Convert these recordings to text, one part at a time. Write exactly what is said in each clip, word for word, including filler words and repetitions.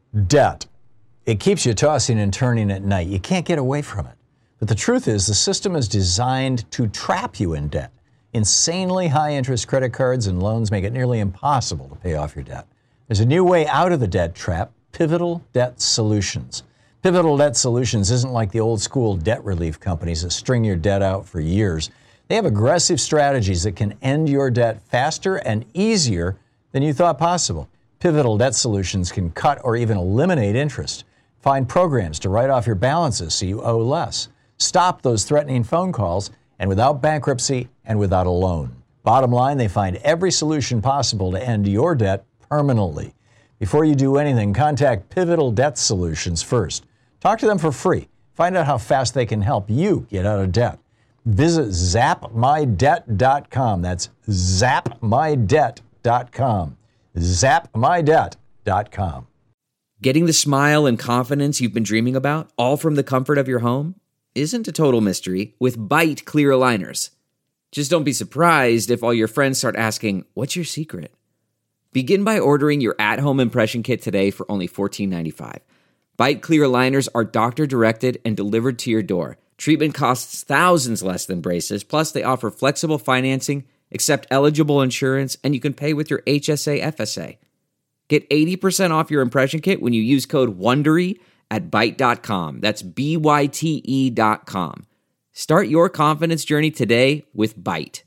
Debt. It keeps you tossing and turning at night. You can't get away from it. But the truth is, the system is designed to trap you in debt. Insanely high interest credit cards and loans make it nearly impossible to pay off your debt. There's a new way out of the debt trap, Pivotal Debt Solutions. Pivotal Debt Solutions isn't like the old school debt relief companies that string your debt out for years. They have aggressive strategies that can end your debt faster and easier than you thought possible. Pivotal Debt Solutions can cut or even eliminate interest. Find programs to write off your balances so you owe less. Stop those threatening phone calls, and without bankruptcy and without a loan. Bottom line, they find every solution possible to end your debt permanently. Before you do anything, contact Pivotal Debt Solutions first. Talk to them for free. Find out how fast they can help you get out of debt. Visit zap my debt dot com. That's zap my debt dot com. zap my debt dot com. Getting the smile and confidence you've been dreaming about, all from the comfort of your home, isn't a total mystery with Byte clear aligners. Just don't be surprised if all your friends start asking, "What's your secret?" Begin by ordering your at-home impression kit today for only fourteen ninety-five. Byte clear aligners are doctor-directed and delivered to your door. Treatment costs thousands less than braces, plus they offer flexible financing, accept eligible insurance, and you can pay with your H S A F S A. Get eighty percent off your impression kit when you use code WONDERY at byte dot com. That's B Y T E dot com. Start your confidence journey today with Byte.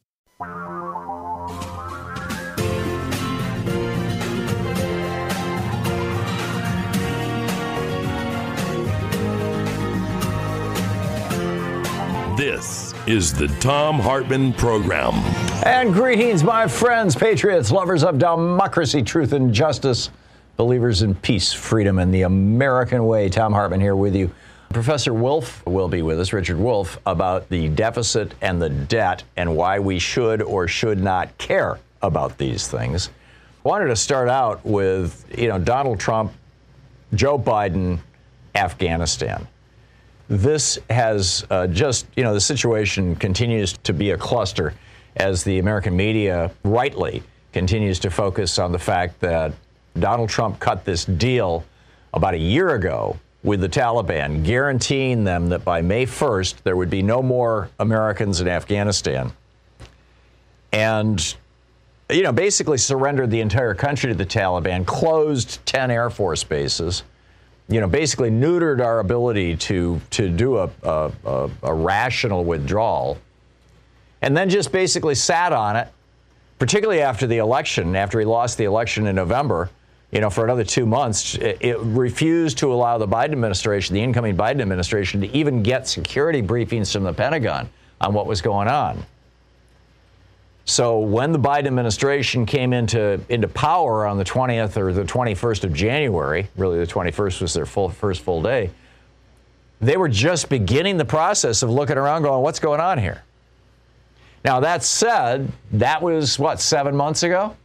This is the Thom Hartmann Program. And greetings, my friends, patriots, lovers of democracy, truth, and justice, believers in peace, freedom, and the American way. Thom Hartmann here with you. Professor Wolff will be with us, Richard Wolff, about the deficit and the debt and why we should or should not care about these things. I wanted to start out with, you know, Donald Trump, Joe Biden, Afghanistan. This has uh, just, you know, the situation continues to be a cluster as the American media rightly continues to focus on the fact that Donald Trump cut this deal about a year ago with the Taliban, guaranteeing them that by May first, there would be no more Americans in Afghanistan. And, you know, basically surrendered the entire country to the Taliban, closed ten Air Force bases, you know, basically neutered our ability to to do a, a, a, a rational withdrawal, and then just basically sat on it, particularly after the election, after he lost the election in November, you know, for another two months. It, it refused to allow the Biden administration, the incoming Biden administration, to even get security briefings from the Pentagon on what was going on. So when the Biden administration came into into power on the twentieth or the twenty-first of January, really the twenty-first was their full, first full day, they were just beginning the process of looking around going, what's going on here? Now, that said, that was, what, seven months ago?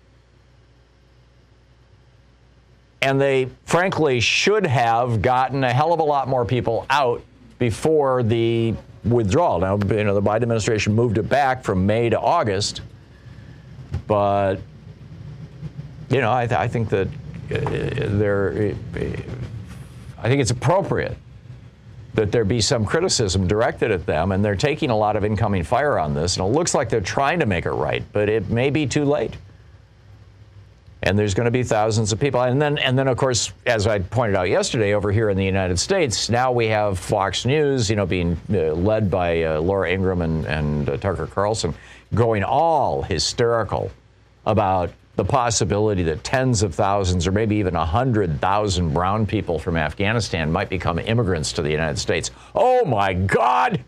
And they, frankly, should have gotten a hell of a lot more people out before the withdrawal. Now, you know, the Biden administration moved it back from May to August, but, you know, I, th- I think that uh, there, I think it's appropriate that there be some criticism directed at them, and they're taking a lot of incoming fire on this, and it looks like they're trying to make it right, but it may be too late. And there's going to be thousands of people. And then, and then, of course, as I pointed out yesterday, over here in the United States, now we have Fox News, you know, being uh, led by uh, Laura Ingraham and, and uh, Tucker Carlson, going all hysterical about the possibility that tens of thousands or maybe even one hundred thousand brown people from Afghanistan might become immigrants to the United States. Oh, my God!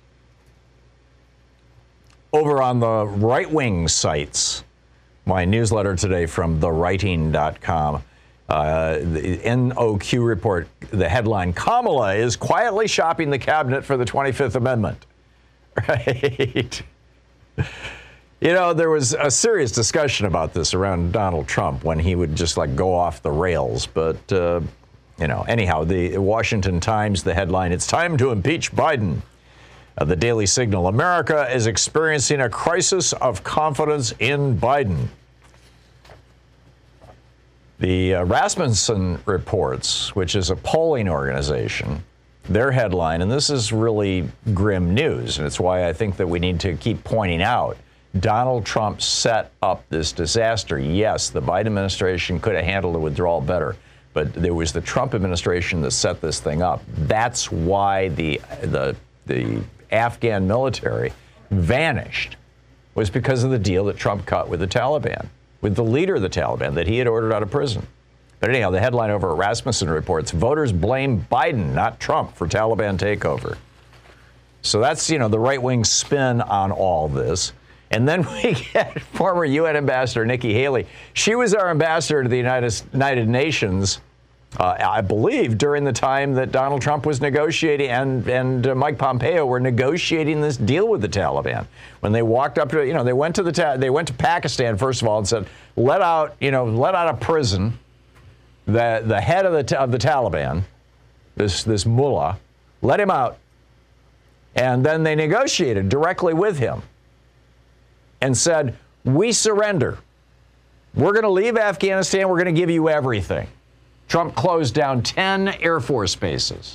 Over on the right-wing sites, my newsletter today from the writing dot com, uh, the N O Q report, the headline, Kamala is quietly shopping the cabinet for the twenty-fifth Amendment. Right? You know, there was a serious discussion about this around Donald Trump when he would just like go off the rails. But, uh, you know, anyhow, the Washington Times, the headline, it's time to impeach Biden. Uh, the Daily Signal, America is experiencing a crisis of confidence in Biden. The uh, Rasmussen Reports, which is a polling organization, their headline, and this is really grim news, and it's why I think that we need to keep pointing out, Donald Trump set up this disaster. Yes, the Biden administration could have handled the withdrawal better, but there was the Trump administration that set this thing up. That's why the the the Afghan military vanished, was because of the deal that Trump cut with the Taliban, with the leader of the Taliban that he had ordered out of prison. But anyhow, the headline over at Rasmussen Reports, voters blame Biden, not Trump, for Taliban takeover. So that's, you know, the right-wing spin on all this. And then we get former U N Ambassador Nikki Haley. She was our ambassador to the United, United Nations, uh, I believe, during the time that Donald Trump was negotiating and, and uh, Mike Pompeo were negotiating this deal with the Taliban. When they walked up to, you know, they went to the ta- they went to Pakistan, first of all, and said, let out, you know, let out of prison the the head of the ta- of the Taliban, this this mullah, let him out. And then they negotiated directly with him and said, we surrender. We're going to leave Afghanistan. We're going to give you everything. Trump closed down ten Air Force bases.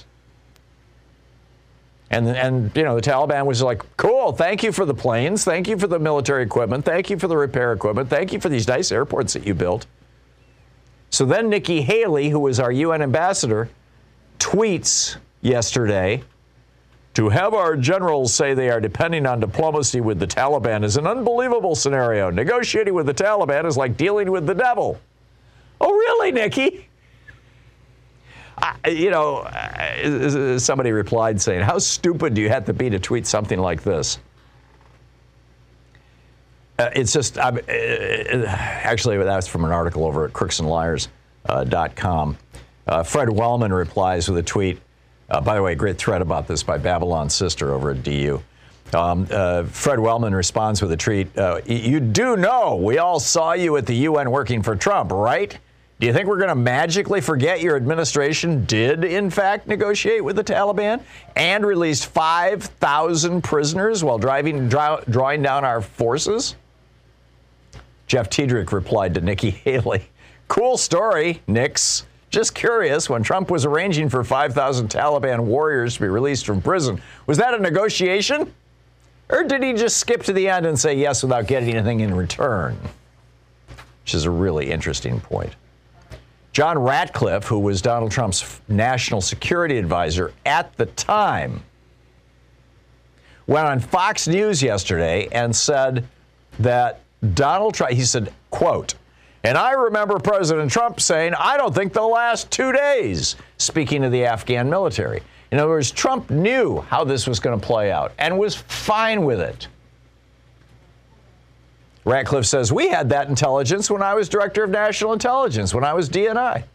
And, and, you know, the Taliban was like, cool, thank you for the planes. Thank you for the military equipment. Thank you for the repair equipment. Thank you for these nice airports that you built. So then Nikki Haley, who was our U N ambassador, tweets yesterday, to have our generals say they are depending on diplomacy with the Taliban is an unbelievable scenario. Negotiating with the Taliban is like dealing with the devil. Oh, really, Nikki? I, you know, somebody replied saying, how stupid do you have to be to tweet something like this? Uh, it's just, uh, actually, that's from an article over at crooks and liars dot com. Uh, Fred Wellman replies with a tweet. Uh, by the way, great thread about this by Babylon's sister over at D U. Um, uh, Fred Wellman responds with a tweet. Uh, you do know we all saw you at the U N working for Trump, right? Do you think we're going to magically forget your administration did, in fact, negotiate with the Taliban and released five thousand prisoners while driving, draw, drawing down our forces? Jeff Tiedrich replied to Nikki Haley, cool story, Nix. Just curious, when Trump was arranging for five thousand Taliban warriors to be released from prison, was that a negotiation? Or did he just skip to the end and say yes without getting anything in return? Which is a really interesting point. John Ratcliffe, who was Donald Trump's national security advisor at the time, went on Fox News yesterday and said that Donald Trump, he said, quote, and I remember President Trump saying, I don't think they'll last two days, speaking of the Afghan military. In other words, Trump knew how this was going to play out and was fine with it. Ratcliffe says, we had that intelligence when I was director of national intelligence, when I was D N I.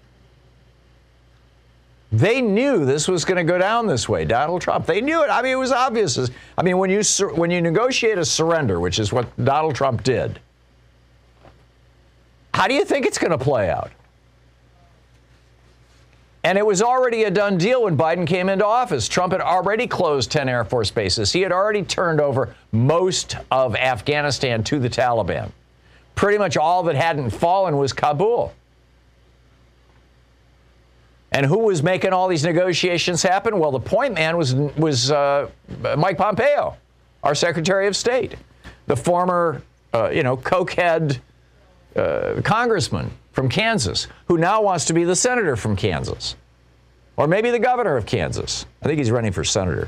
They knew this was going to go down this way, Donald Trump. They knew it. I mean, it was obvious. I mean, when you when you negotiate a surrender, which is what Donald Trump did, how do you think it's going to play out? And it was already a done deal when Biden came into office. Trump had already closed ten Air Force bases. He had already turned over most of Afghanistan to the Taliban. Pretty much all that hadn't fallen was Kabul. And who was making all these negotiations happen? Well, the point man was, was uh, Mike Pompeo, our Secretary of State, the former, uh, you know, cokehead uh, congressman from Kansas, who now wants to be the senator from Kansas, or maybe the governor of Kansas. I think he's running for senator.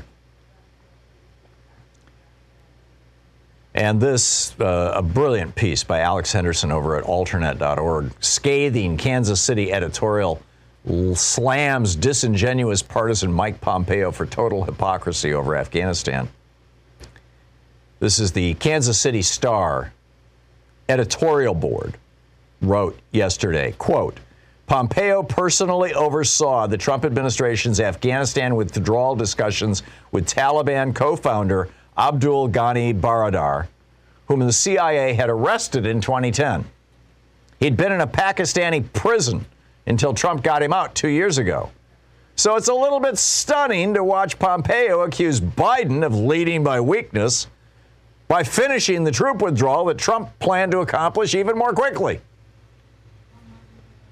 And this, uh, a brilliant piece by Alex Henderson over at alternate dot org, scathing Kansas City editorial slams disingenuous partisan Mike Pompeo for total hypocrisy over Afghanistan. This is the Kansas City Star editorial board wrote yesterday, quote, Pompeo personally oversaw the Trump administration's Afghanistan withdrawal discussions with Taliban co-founder Abdul Ghani Baradar, whom the C I A had arrested in twenty ten. He'd been in a Pakistani prison until Trump got him out two years ago. So it's a little bit stunning to watch Pompeo accuse Biden of leading by weakness by finishing the troop withdrawal that Trump planned to accomplish even more quickly.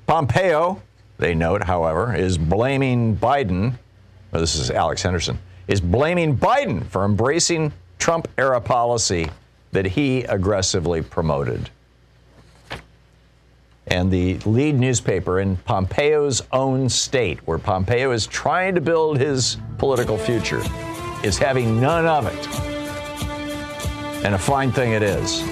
Pompeo, they note, however, is blaming Biden, or this is Alex Henderson, is blaming Biden for embracing Trump-era policy that he aggressively promoted. And the lead newspaper in Pompeo's own state, where Pompeo is trying to build his political future, is having none of it. And a fine thing it is.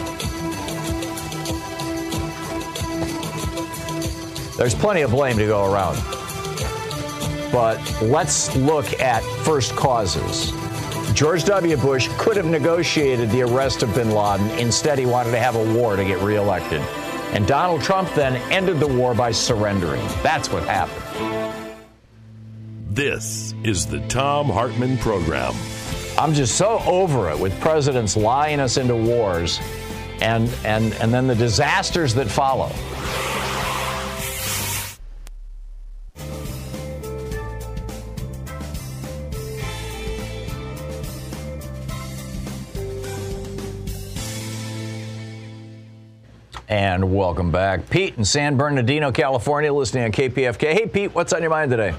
There's plenty of blame to go around. But let's look at first causes. George W. Bush could have negotiated the arrest of bin Laden. Instead, he wanted to have a war to get reelected. And Donald Trump then ended the war by surrendering. That's what happened. This is the Thom Hartmann Program. I'm just so over it with presidents lying us into wars and, and, and then the disasters that follow. And welcome back. Pete in San Bernardino, California, listening on K P F K. Hey, Pete, what's on your mind today?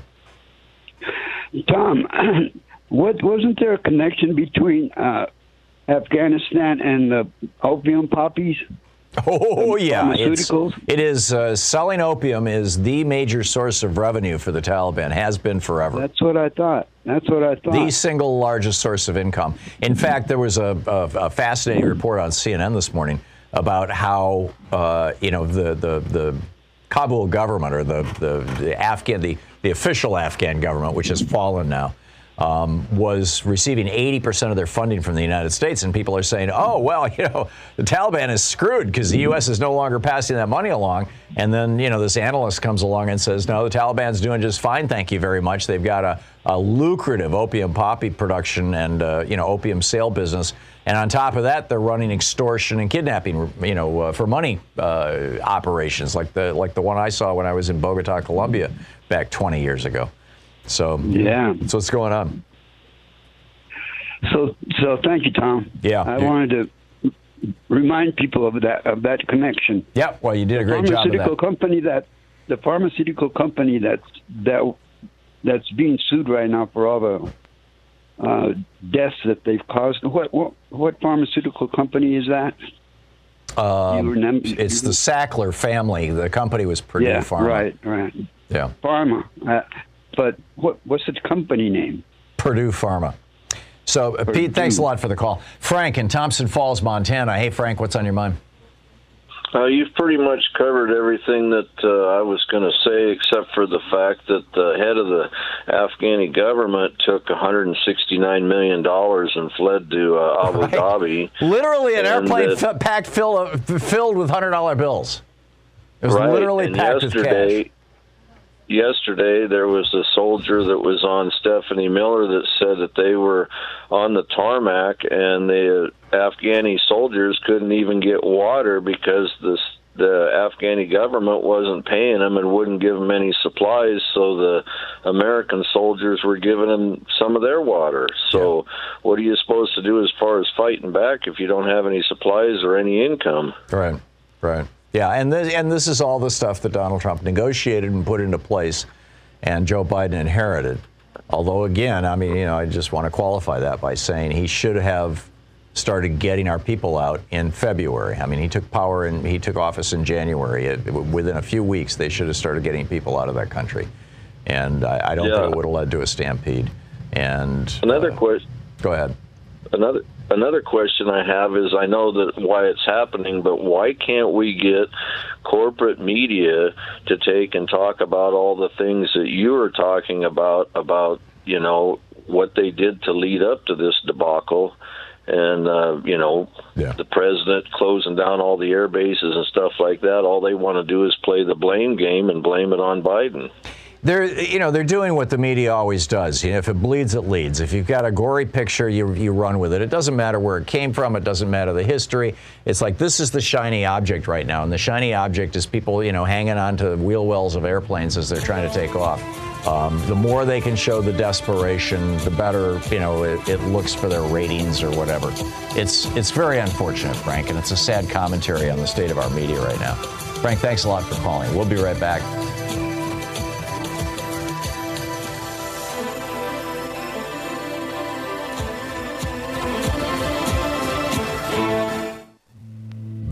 Tom, what wasn't there a connection between uh, Afghanistan and the opium poppies? Oh, yeah. Pharmaceuticals? It's, it is, uh, selling opium is the major source of revenue for the Taliban, has been forever. That's what I thought. That's what I thought. The single largest source of income. In fact, there was a, a, a fascinating report on C N N this morning about how, uh, you know, the, the, the Kabul government, or the, the, the Afghan, the, the official Afghan government, which has fallen now, um, was receiving eighty percent of their funding from the United States. And people are saying, oh, well, you know, the Taliban is screwed because the U S is no longer passing that money along. And then, you know, this analyst comes along and says, no, the Taliban's doing just fine, thank you very much. They've got a, a lucrative opium poppy production and, uh, you know, opium sale business. And on top of that, they're running extortion and kidnapping, you know, uh, for money uh, operations, like the like the one I saw when I was in Bogota, Colombia, back twenty years ago. So yeah, that's what's going on. So, so thank you, Tom. Yeah, I dude. wanted to remind people of that of that connection. Yeah, well, you did a great the job of pharmaceutical that. company that the pharmaceutical company that's that that's being sued right now for all the uh, deaths that they've caused. What what what pharmaceutical company is that? Um, you remember, it's the Sackler family. The company was Purdue yeah, Pharma. right, right. Yeah, Pharma. Uh, but what what's the company name? Purdue Pharma. So, uh, Pete, thanks a lot for the call. Frank in Thompson Falls, Montana. Hey, Frank, what's on your mind? Uh, you've pretty much covered everything that uh, I was going to say, except for the fact that the head of the Afghani government took one hundred sixty-nine million dollars and fled to uh, Abu Right. Dhabi. Literally an And airplane that- f- packed fill of, filled with one hundred dollar bills. It was right. literally and packed with yesterday, cash. Yesterday, there was a soldier that was on Stephanie Miller that said that they were on the tarmac and the Afghani soldiers couldn't even get water because this, the Afghani government wasn't paying them and wouldn't give them any supplies, so the American soldiers were giving them some of their water. So yeah. What are you supposed to do as far as fighting back if you don't have any supplies or any income? Right, right. Yeah, and this, and this is all the stuff that Donald Trump negotiated and put into place and Joe Biden inherited. Although, again, I mean, you know, I just want to qualify that by saying he should have started getting our people out in February. I mean, he took power and he took office in January. It, it, within a few weeks, they should have started getting people out of that country. And I, I don't yeah. think it would have led to a stampede. And Another uh, question. Go ahead. Another another question I have is, I know that why it's happening, but why can't we get corporate media to take and talk about all the things that you were talking about, about, you know, what they did to lead up to this debacle, and, uh, you know, yeah. the president closing down all the air bases and stuff like that. All they want to do is play the blame game and blame it on Biden. They're, you know, they're doing what the media always does. You know, if it bleeds, it leads. If you've got a gory picture, you you run with it. It doesn't matter where it came from. It doesn't matter the history. It's like, this is the shiny object right now, and the shiny object is people, you know, hanging on to wheel wells of airplanes as they're trying to take off. Um, the more they can show the desperation, the better, you know, it, it looks for their ratings or whatever. It's it's very unfortunate, Frank, and it's a sad commentary on the state of our media right now. Frank, thanks a lot for calling. We'll be right back.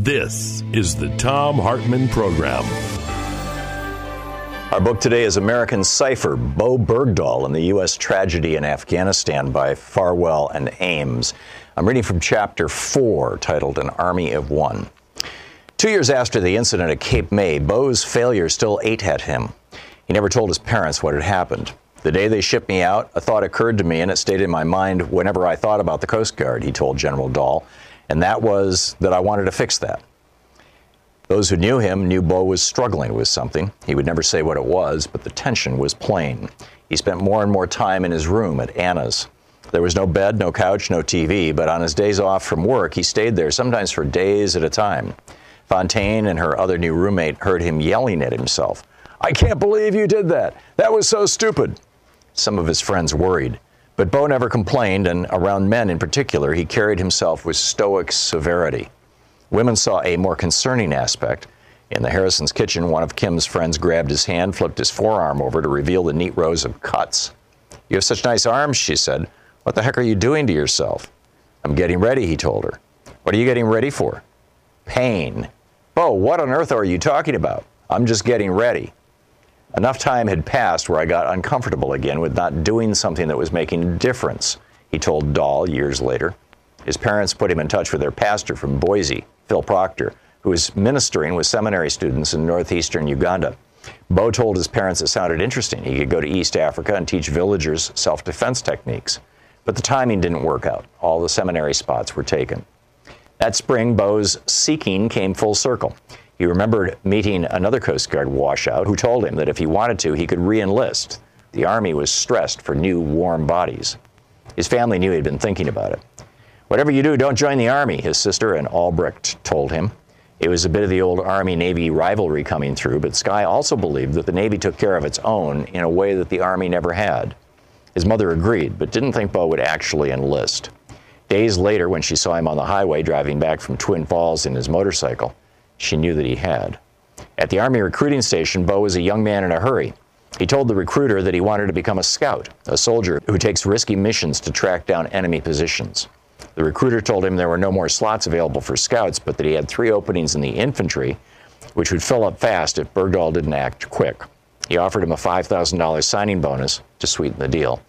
This is the Thom Hartmann Program. Our book today is American Cipher, Bowe Bergdahl and the U S Tragedy in Afghanistan by Farwell and Ames. I'm reading from chapter four, titled An Army of One. Two years after the incident at Cape May, Bowe's failure still ate at him. He never told his parents what had happened. The day they shipped me out, a thought occurred to me, and it stayed in my mind whenever I thought about the Coast Guard, he told General Dahl, and that was that I wanted to fix that. Those who knew him knew Bowe was struggling with something. He would never say what it was, but the tension was plain. He spent more and more time in his room at Anna's. There was no bed, no couch, no T V, but on his days off from work, he stayed there, sometimes for days at a time. Fontaine and her other new roommate heard him yelling at himself. "I can't believe you did that. That was so stupid." Some of his friends worried. But Bowe never complained, and around men in particular, he carried himself with stoic severity. Women saw a more concerning aspect. In the Harrison's kitchen, one of Kim's friends grabbed his hand, flipped his forearm over to reveal the neat rows of cuts. "You have such nice arms," she said. "What the heck are you doing to yourself?" "I'm getting ready," he told her. "What are you getting ready for?" "Pain." "Bowe, what on earth are you talking about?" "I'm just getting ready." Enough time had passed where I got uncomfortable again with not doing something that was making a difference, he told Dahl years later. His parents put him in touch with their pastor from Boise, Phil Proctor, who was ministering with seminary students in northeastern Uganda. Bowe told his parents it sounded interesting. He could go to East Africa and teach villagers self-defense techniques. But the timing didn't work out. All the seminary spots were taken. That spring, Bowe's seeking came full circle. He remembered meeting another Coast Guard washout who told him that if he wanted to, he could re-enlist. The Army was stressed for new, warm bodies. His family knew he'd been thinking about it. "Whatever you do, don't join the Army," his sister, Ann Albrecht, told him. It was a bit of the old Army-Navy rivalry coming through, but Skye also believed that the Navy took care of its own in a way that the Army never had. His mother agreed, but didn't think Bowe would actually enlist. Days later, when she saw him on the highway driving back from Twin Falls in his motorcycle, she knew that he had. At the Army recruiting station, Bowe was a young man in a hurry. He told the recruiter that he wanted to become a scout, a soldier who takes risky missions to track down enemy positions. The recruiter told him there were no more slots available for scouts, but that he had three openings in the infantry, which would fill up fast if Bergdahl didn't act quick. He offered him a five thousand dollars signing bonus to sweeten the deal.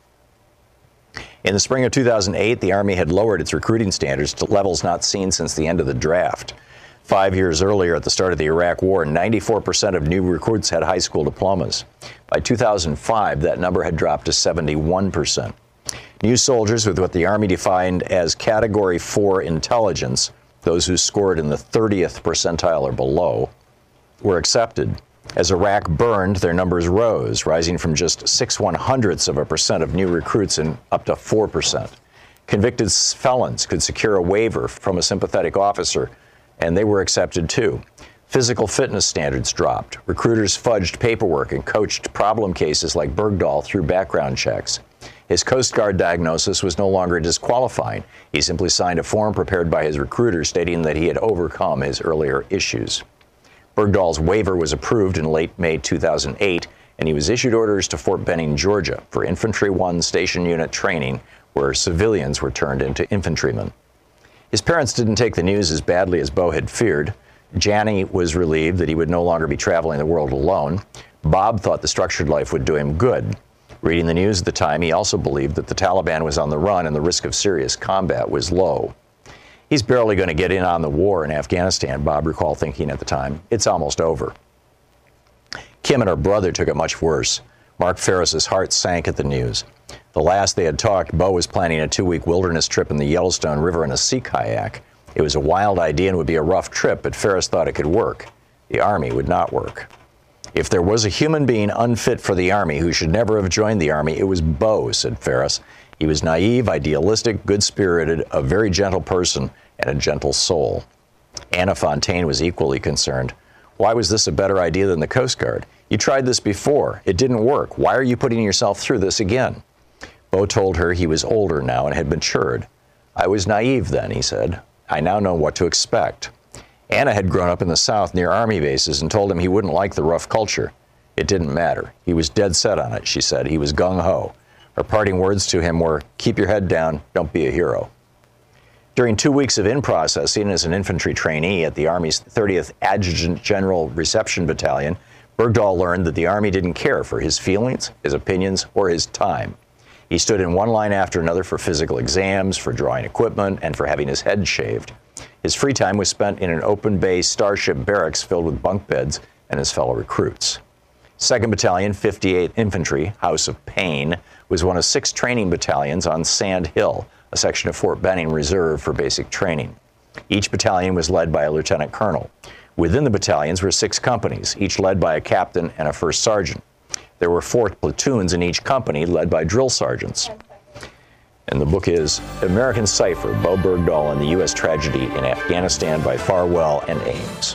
In the spring of two thousand eight, the Army had lowered its recruiting standards to levels not seen since the end of the draft. Five years earlier, at the start of the Iraq War, ninety-four percent of new recruits had high school diplomas. By two thousand five, that number had dropped to seventy-one percent. New soldiers with what the Army defined as Category four intelligence, those who scored in the thirtieth percentile or below, were accepted. As Iraq burned, their numbers rose, rising from just six one-hundredths of a percent of new recruits and up to four percent. Convicted felons could secure a waiver from a sympathetic officer, and they were accepted too. Physical fitness standards dropped. Recruiters fudged paperwork and coached problem cases like Bergdahl through background checks. His Coast Guard diagnosis was no longer disqualifying. He simply signed a form prepared by his recruiter stating that he had overcome his earlier issues. Bergdahl's waiver was approved in late May two thousand eight, and he was issued orders to Fort Benning, Georgia, for Infantry one Station Unit training, where civilians were turned into infantrymen. His parents didn't take the news as badly as Bowe had feared. Janny was relieved that he would no longer be traveling the world alone. Bob thought the structured life would do him good. Reading the news at the time, he also believed that the Taliban was on the run and the risk of serious combat was low. "He's barely going to get in on the war in Afghanistan," Bob recalled thinking at the time. "It's almost over." Kim and her brother took it much worse. Mark Ferris's heart sank at the news. The last they had talked, Bowe was planning a two-week wilderness trip in the Yellowstone River in a sea kayak. It was a wild idea and would be a rough trip, but Ferris thought it could work. The Army would not work. If there was a human being unfit for the Army who should never have joined the Army, it was Bowe, said Ferris. He was naive, idealistic, good-spirited, a very gentle person, and a gentle soul. Anna Fontaine was equally concerned. Why was this a better idea than the Coast Guard? You tried this before. It didn't work. Why are you putting yourself through this again? Bowe told her he was older now and had matured. I was naive then, he said. I now know what to expect. Anna had grown up in the South near Army bases and told him he wouldn't like the rough culture. It didn't matter. He was dead set on it, she said. He was gung-ho. Her parting words to him were, keep your head down, don't be a hero. During two weeks of in-processing as an infantry trainee at the Army's thirtieth Adjutant General Reception Battalion, Bergdahl learned that the Army didn't care for his feelings, his opinions, or his time. He stood in one line after another for physical exams, for drawing equipment, and for having his head shaved. His free time was spent in an open bay starship barracks filled with bunk beds and his fellow recruits. second Battalion, fifty-eighth Infantry, House of Pain, was one of six training battalions on Sand Hill, a section of Fort Benning reserved for basic training. Each battalion was led by a lieutenant colonel. Within the battalions were six companies, each led by a captain and a first sergeant. There were four platoons in each company, led by drill sergeants. And the book is American Cipher, Bo Bergdahl and the U S Tragedy in Afghanistan by Farwell and Ames.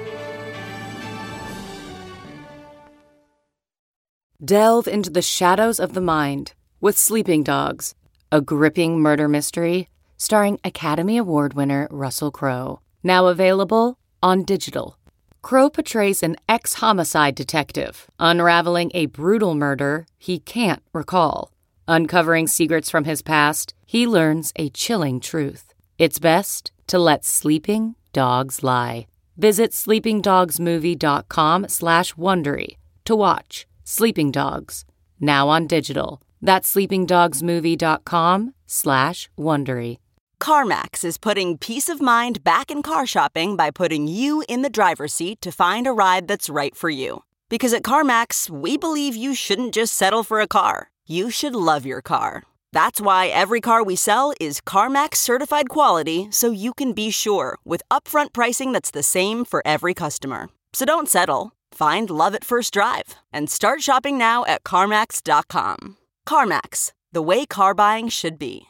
Delve into the shadows of the mind with Sleeping Dogs, a gripping murder mystery starring Academy Award winner Russell Crowe. Now available on digital. Crowe portrays an ex-homicide detective unraveling a brutal murder he can't recall. Uncovering secrets from his past, he learns a chilling truth. It's best to let sleeping dogs lie. Visit sleepingdogsmovie.com slash Wondery to watch Sleeping Dogs, now on digital. That's sleepingdogsmovie.com slash Wondery. CarMax is putting peace of mind back in car shopping by putting you in the driver's seat to find a ride that's right for you. Because at CarMax, we believe you shouldn't just settle for a car. You should love your car. That's why every car we sell is CarMax certified quality, so you can be sure with upfront pricing that's the same for every customer. So don't settle. Find love at first drive and start shopping now at CarMax dot com. CarMax, the way car buying should be.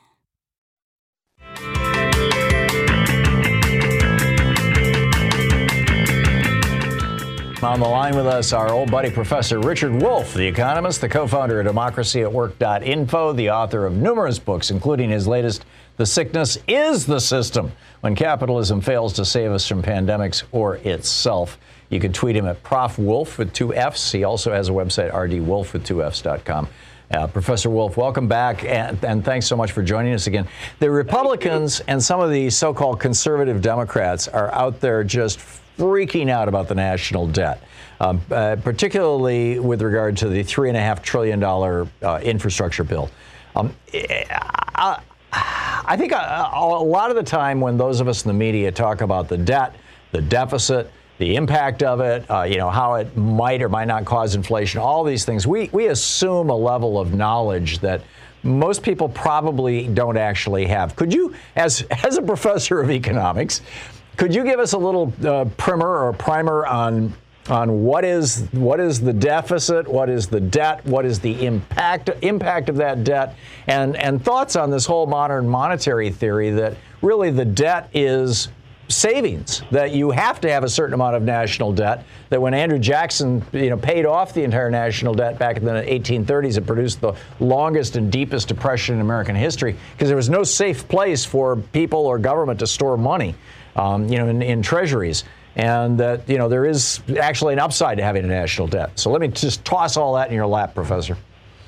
On the line with us, our old buddy, Professor Richard Wolff, the economist, the co-founder of democracy at work dot info, the author of numerous books, including his latest, The Sickness is the System, When Capitalism Fails to Save Us from Pandemics or Itself. You can tweet him at Prof Wolff with two F's. He also has a website, r d wolff with two F's dot com. Uh, Professor Wolff, welcome back, and, and thanks so much for joining us again. The Republicans and some of the so-called conservative Democrats are out there just freaking out about the national debt, um, uh, particularly with regard to the three and a half trillion dollar uh, infrastructure bill. Um, I, I think a, a lot of the time when those of us in the media talk about the debt, the deficit, the impact of it, uh, you know, how it might or might not cause inflation, all these things, we, we assume a level of knowledge that most people probably don't actually have. Could you, as, as a professor of economics, could you give us a little uh, primer or primer on on what is what is the deficit, what is the debt, what is the impact impact of that debt, and and thoughts on this whole modern monetary theory that really the debt is savings, that you have to have a certain amount of national debt, that when Andrew Jackson, you know, paid off the entire national debt back in the eighteen thirties, it produced the longest and deepest depression in American history because there was no safe place for people or government to store money. Um, you know, in, in treasuries, and that, you know, there is actually an upside to having a national debt. So let me just toss all that in your lap, Professor.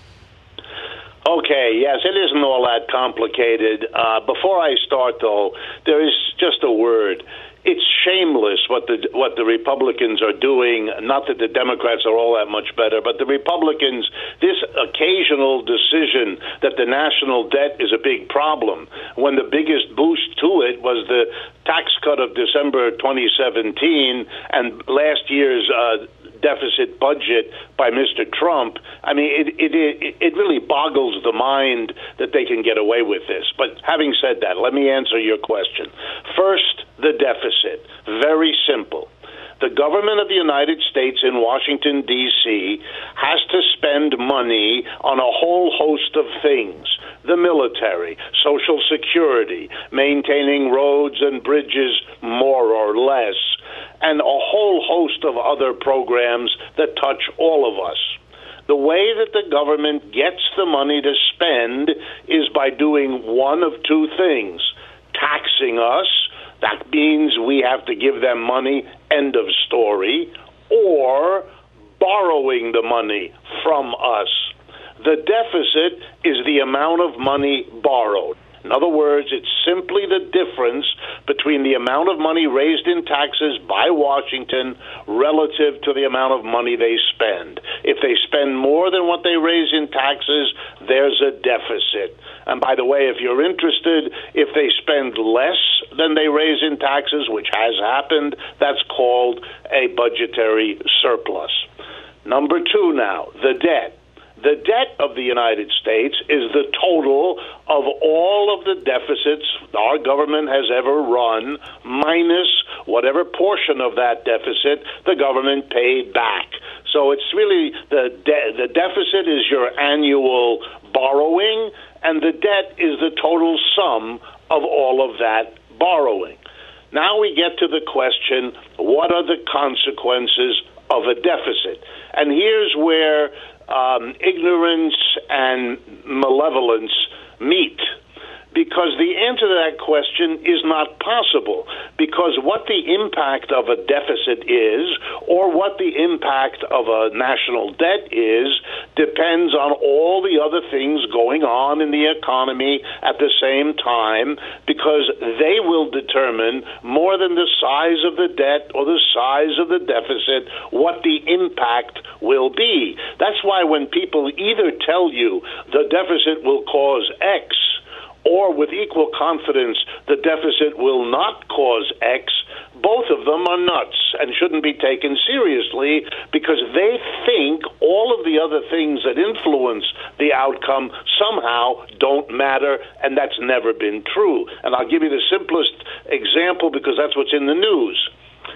Okay, yes, it isn't all that complicated. Uh, before I start, though, there is just a word. It's shameless what the what the Republicans are doing. Not that the Democrats are all that much better, but the Republicans, this occasional decision that the national debt is a big problem, when the biggest boost to it was the tax cut of December twenty seventeen and last year's uh, deficit budget by Mister Trump. I mean, it, it it it really boggles the mind that they can get away with this. But having said that, let me answer your question. First, the deficit. Very simple. The government of the United States in Washington, D C has to spend money on a whole host of things. The military, Social Security, maintaining roads and bridges more or less, and a whole host of other programs that touch all of us. The way that the government gets the money to spend is by doing one of two things: taxing us. That means we have to give them money, end of story, or borrowing the money from us. The deficit is the amount of money borrowed. In other words, it's simply the difference between the amount of money raised in taxes by Washington relative to the amount of money they spend. If they spend more than what they raise in taxes, there's a deficit. And by the way, if you're interested, if they spend less than they raise in taxes, which has happened, that's called a budgetary surplus. Number two now, the debt. The debt of the United States is the total of all of the deficits our government has ever run, minus whatever portion of that deficit the government paid back. So it's really the de- the deficit is your annual borrowing, and the debt is the total sum of all of that borrowing. Now we get to the question, what are the consequences of a deficit? And here's where um, ignorance and malevolence meet. Because the answer to that question is not possible. Because what the impact of a deficit is, or what the impact of a national debt is, depends on all the other things going on in the economy at the same time, because they will determine more than the size of the debt or the size of the deficit what the impact will be. That's why when people either tell you the deficit will cause X, or with equal confidence, the deficit will not cause X, both of them are nuts and shouldn't be taken seriously because they think all of the other things that influence the outcome somehow don't matter, and that's never been true. And I'll give you the simplest example because that's what's in the news.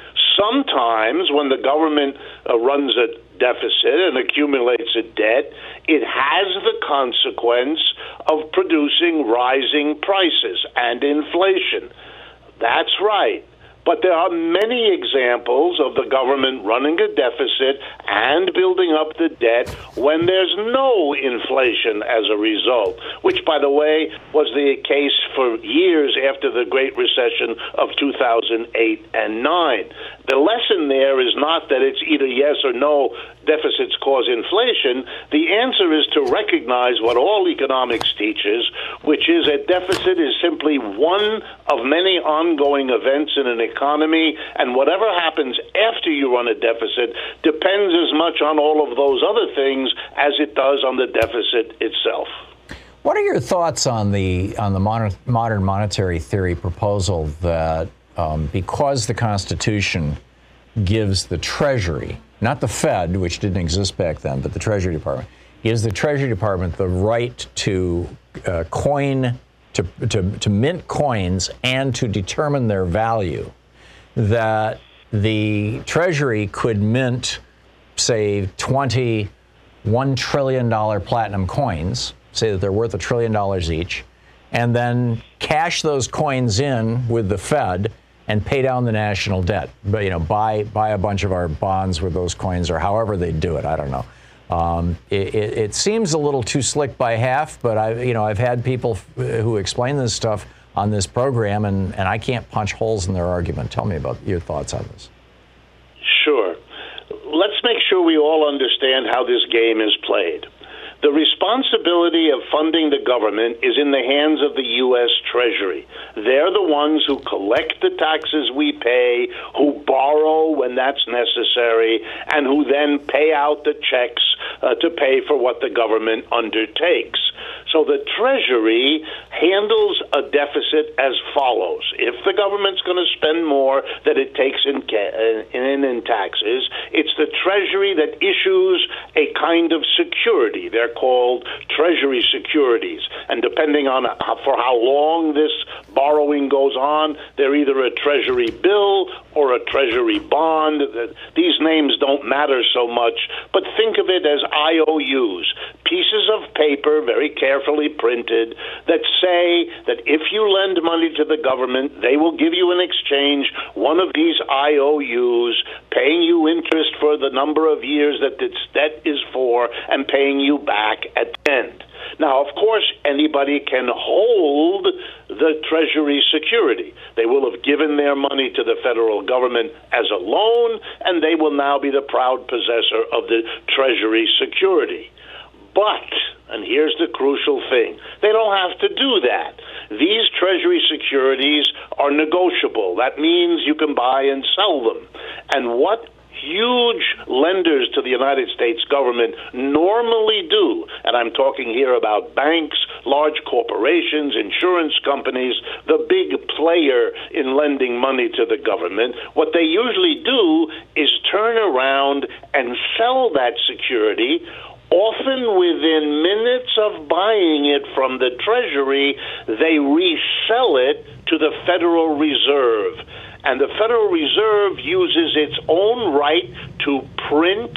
Sometimes when the government uh, runs a deficit and accumulates a debt, it has the consequence of producing rising prices and inflation. That's right. But there are many examples of the government running a deficit and building up the debt when there's no inflation as a result, which, by the way, was the case for years after the Great Recession of two thousand eight and nine. The lesson there is not that it's either yes or no, deficits cause inflation. The answer is to recognize what all economics teaches, which is a deficit is simply one of many ongoing events in an economy, and whatever happens after you run a deficit depends as much on all of those other things as it does on the deficit itself. What are your thoughts on the on the modern, modern monetary theory proposal that um, because the Constitution gives the Treasury, not the Fed, which didn't exist back then, but the Treasury Department, gives the Treasury Department the right to uh, coin, to, to, to mint coins and to determine their value, that the Treasury could mint, say, twenty-one trillion dollars platinum coins, say that they're worth a trillion dollars each, and then cash those coins in with the Fed and pay down the national debt, but you know, buy buy a bunch of our bonds with those coins, or however they do it. I don't know. Um, it, it, it seems a little too slick by half, but I, you know, I've had people who explain this stuff on this program, and, and I can't punch holes in their argument. Tell me about your thoughts on this. Sure. Let's make sure we all understand how this game is played. The responsibility of funding the government is in the hands of the U S Treasury. They're the ones who collect the taxes we pay, who borrow when that's necessary, and who then pay out the checks uh, to pay for what the government undertakes. So the Treasury handles a deficit as follows. If the government's going to spend more than it takes in, in, in taxes, it's the Treasury that issues a kind of security. They're called Treasury securities. And depending on for how long this borrowing goes on, they're either a Treasury bill or a Treasury bond. These names don't matter so much, but think of it as I O Us, pieces of paper, very carefully printed, that say that if you lend money to the government, they will give you in exchange one of these I O Us, paying you interest for the number of years that this debt is for, and paying you back at the end. Now, of course, anybody can hold the Treasury security. They will have given their money to the federal government as a loan, and they will now be the proud possessor of the Treasury security. But, and here's the crucial thing, they don't have to do that. These Treasury securities are negotiable. That means you can buy and sell them. And what huge lenders to the United States government normally do, and I'm talking here about banks, large corporations, insurance companies, the big player in lending money to the government, what they usually do is turn around and sell that security, often within minutes of buying it from the Treasury. They resell it to the Federal Reserve. And the Federal Reserve uses its own right to print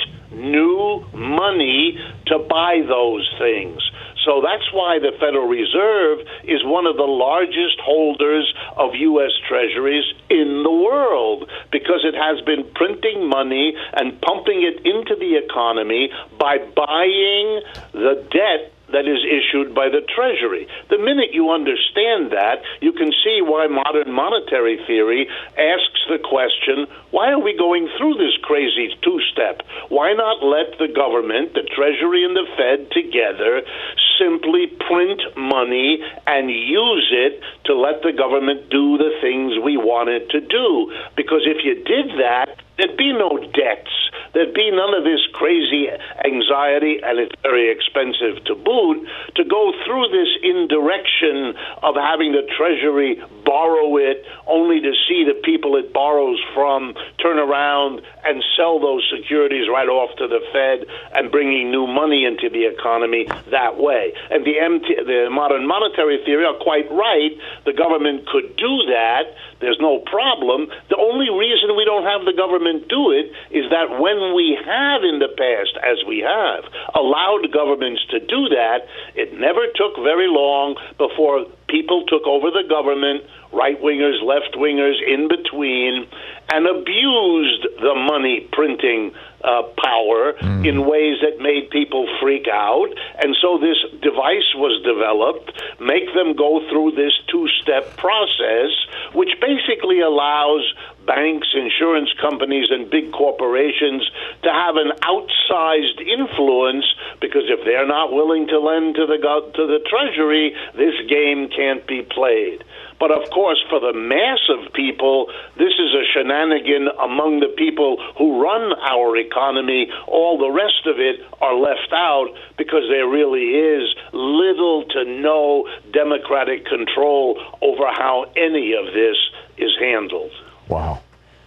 new money to buy those things. So that's why the Federal Reserve is one of the largest holders of U S Treasuries in the world, because it has been printing money and pumping it into the economy by buying the debt that is issued by the Treasury. The minute you understand that, you can see why modern monetary theory asks the question, why are we going through this crazy two-step? Why not let the government, the Treasury and the Fed together, simply print money and use it to let the government do the things we want it to do? Because if you did that, there'd be no debts. There'd be none of this crazy anxiety, and it's very expensive to boot, to go through this indirection of having the Treasury borrow it only to see the people it borrows from turn around and sell those securities right off to the Fed and bringing new money into the economy that way. And the, M T, the modern monetary theory are quite right. The government could do that. There's no problem. The only reason we don't have the government do it is that when we have in the past, as we have, allowed governments to do that, it never took very long before people took over the government, right-wingers, left-wingers, in between, and abused the money printing uh, power mm. in ways that made people freak out. And so this device was developed, make them go through this two-step process, which basically allows banks, insurance companies, and big corporations to have an outsized influence, because if they're not willing to lend to the to the Treasury, this game can't be played. But of course, for the mass of people, this is a shenanigan among the people who run our economy. All the rest of it are left out because there really is little to no democratic control over how any of this is handled. Wow.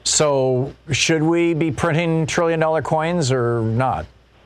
So should we be printing trillion-dollar coins or not?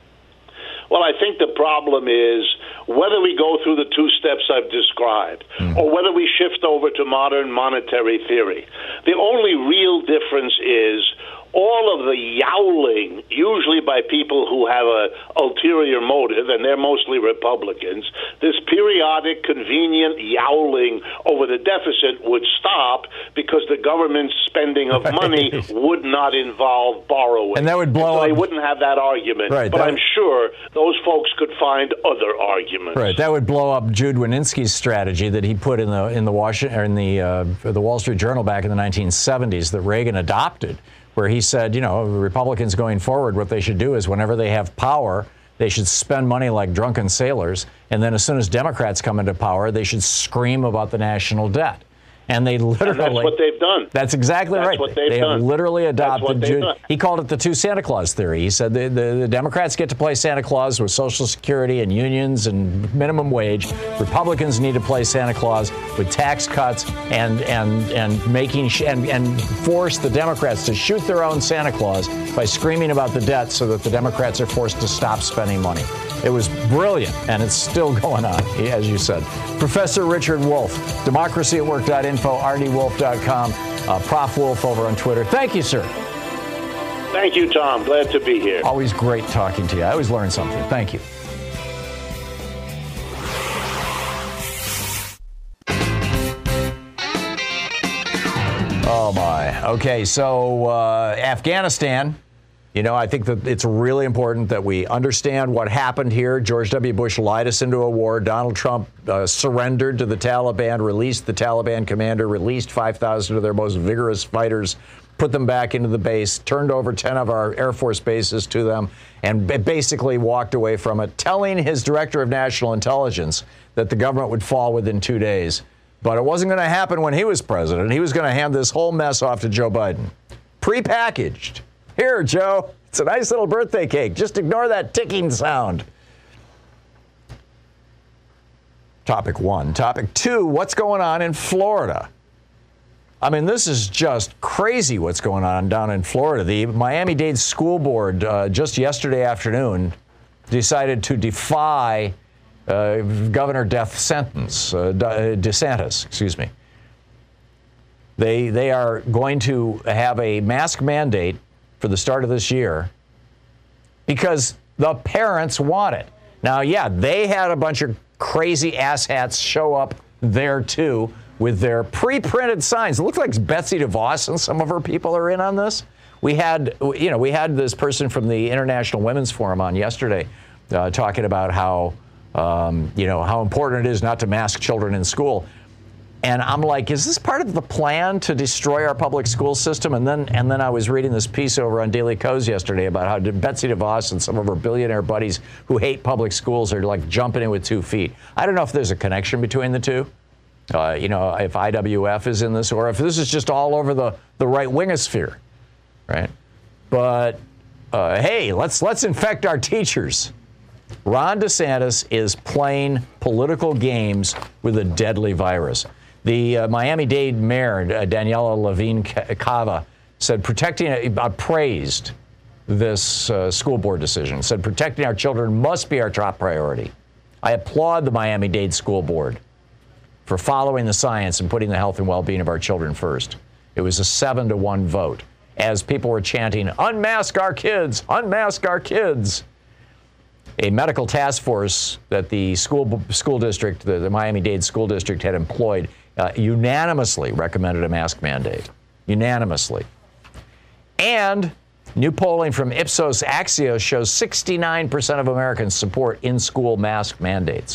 Well, I think the problem is whether we go through the two steps I've described mm. or whether we shift over to modern monetary theory. The only real difference is all of the yowling, usually by people who have an ulterior motive, and they're mostly Republicans, this periodic, convenient yowling over the deficit would stop because the government's spending of money would not involve borrowing. And that would blow so up. They wouldn't have that argument. Right, but that I'm sure those folks could find other arguments. Right. That would blow up Jude Wanniski's strategy that he put in the in the Washington or in the uh, the Wall Street Journal back in the nineteen seventies that Reagan adopted, where he said, you know, Republicans going forward, what they should do is whenever they have power, they should spend money like drunken sailors. And then as soon as Democrats come into power, they should scream about the national debt. And they literally... And that's what they've done. That's exactly that's right. What they've they done. have literally adopted... Jude, done. He called it the two Santa Claus theory. He said the, the, the Democrats get to play Santa Claus with Social Security and unions and minimum wage. Republicans need to play Santa Claus with tax cuts and and and making sh- and, and force the Democrats to shoot their own Santa Claus by screaming about the debt so that the Democrats are forced to stop spending money. It was brilliant, and it's still going on, as you said. Professor Richard Wolff, democracy at work dot info, r d wolff dot com, uh, Prof Wolff over on Twitter. Thank you, sir. Thank you, Tom. Glad to be here. Always great talking to you. I always learn something. Thank you. Oh, my. Okay, so uh, Afghanistan. You know, I think that it's really important that we understand what happened here. George W. Bush lied us into a war. Donald Trump uh, surrendered to the Taliban, released the Taliban commander, released five thousand of their most vigorous fighters, put them back into the base, turned over ten of our Air Force bases to them, and basically walked away from it, telling his director of national intelligence that the government would fall within two days. But it wasn't going to happen when he was president. He was going to hand this whole mess off to Joe Biden. Prepackaged. Here, Joe, it's a nice little birthday cake. Just ignore that ticking sound. Topic one. Topic two, what's going on in Florida? I mean, this is just crazy what's going on down in Florida. The Miami-Dade School Board uh, just yesterday afternoon decided to defy uh, Governor Death Sentence, uh, DeSantis, excuse me. They, they are going to have a mask mandate for the start of this year because the parents want it. Now, yeah, they had a bunch of crazy asshats show up there, too, with their pre-printed signs. It looks like Betsy DeVos and some of her people are in on this. We had, you know, we had this person from the International Women's Forum on yesterday uh, talking about how, um, you know, how important it is not to mask children in school. And I'm like, is this part of the plan to destroy our public school system? And then and then I was reading this piece over on Daily Kos yesterday about how Betsy DeVos and some of her billionaire buddies who hate public schools are like jumping in with two feet. I don't know if there's a connection between the two. Uh, you know, if I W F is in this or if this is just all over the, the right wingosphere, right? But, uh, hey, let's let's infect our teachers. Ron DeSantis is playing political games with a deadly virus. The uh, Miami-Dade mayor, uh, Daniela Levine Cava, said protecting, uh, praised this uh, school board decision, said protecting our children must be our top priority. I applaud the Miami-Dade School Board for following the science and putting the health and well-being of our children first. It was a seven to one vote as people were chanting, unmask our kids, unmask our kids. A medical task force that the school school district, the, the Miami-Dade School District had employed, uh, unanimously recommended a mask mandate. Unanimously. And new polling from Ipsos Axios shows sixty-nine percent of Americans support in-school mask mandates.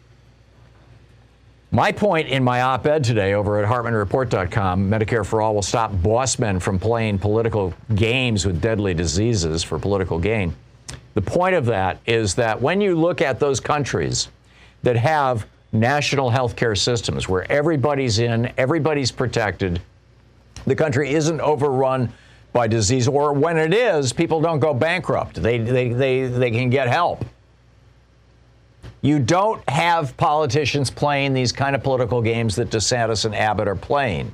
My point in my op-ed today over at Hartman Report dot com, Medicare for All will stop boss men from playing political games with deadly diseases for political gain. The point of that is that when you look at those countries that have national health care systems where everybody's in, everybody's protected, the country isn't overrun by disease, or when it is, people don't go bankrupt. They, they, they, they can get help. You don't have politicians playing these kind of political games that DeSantis and Abbott are playing.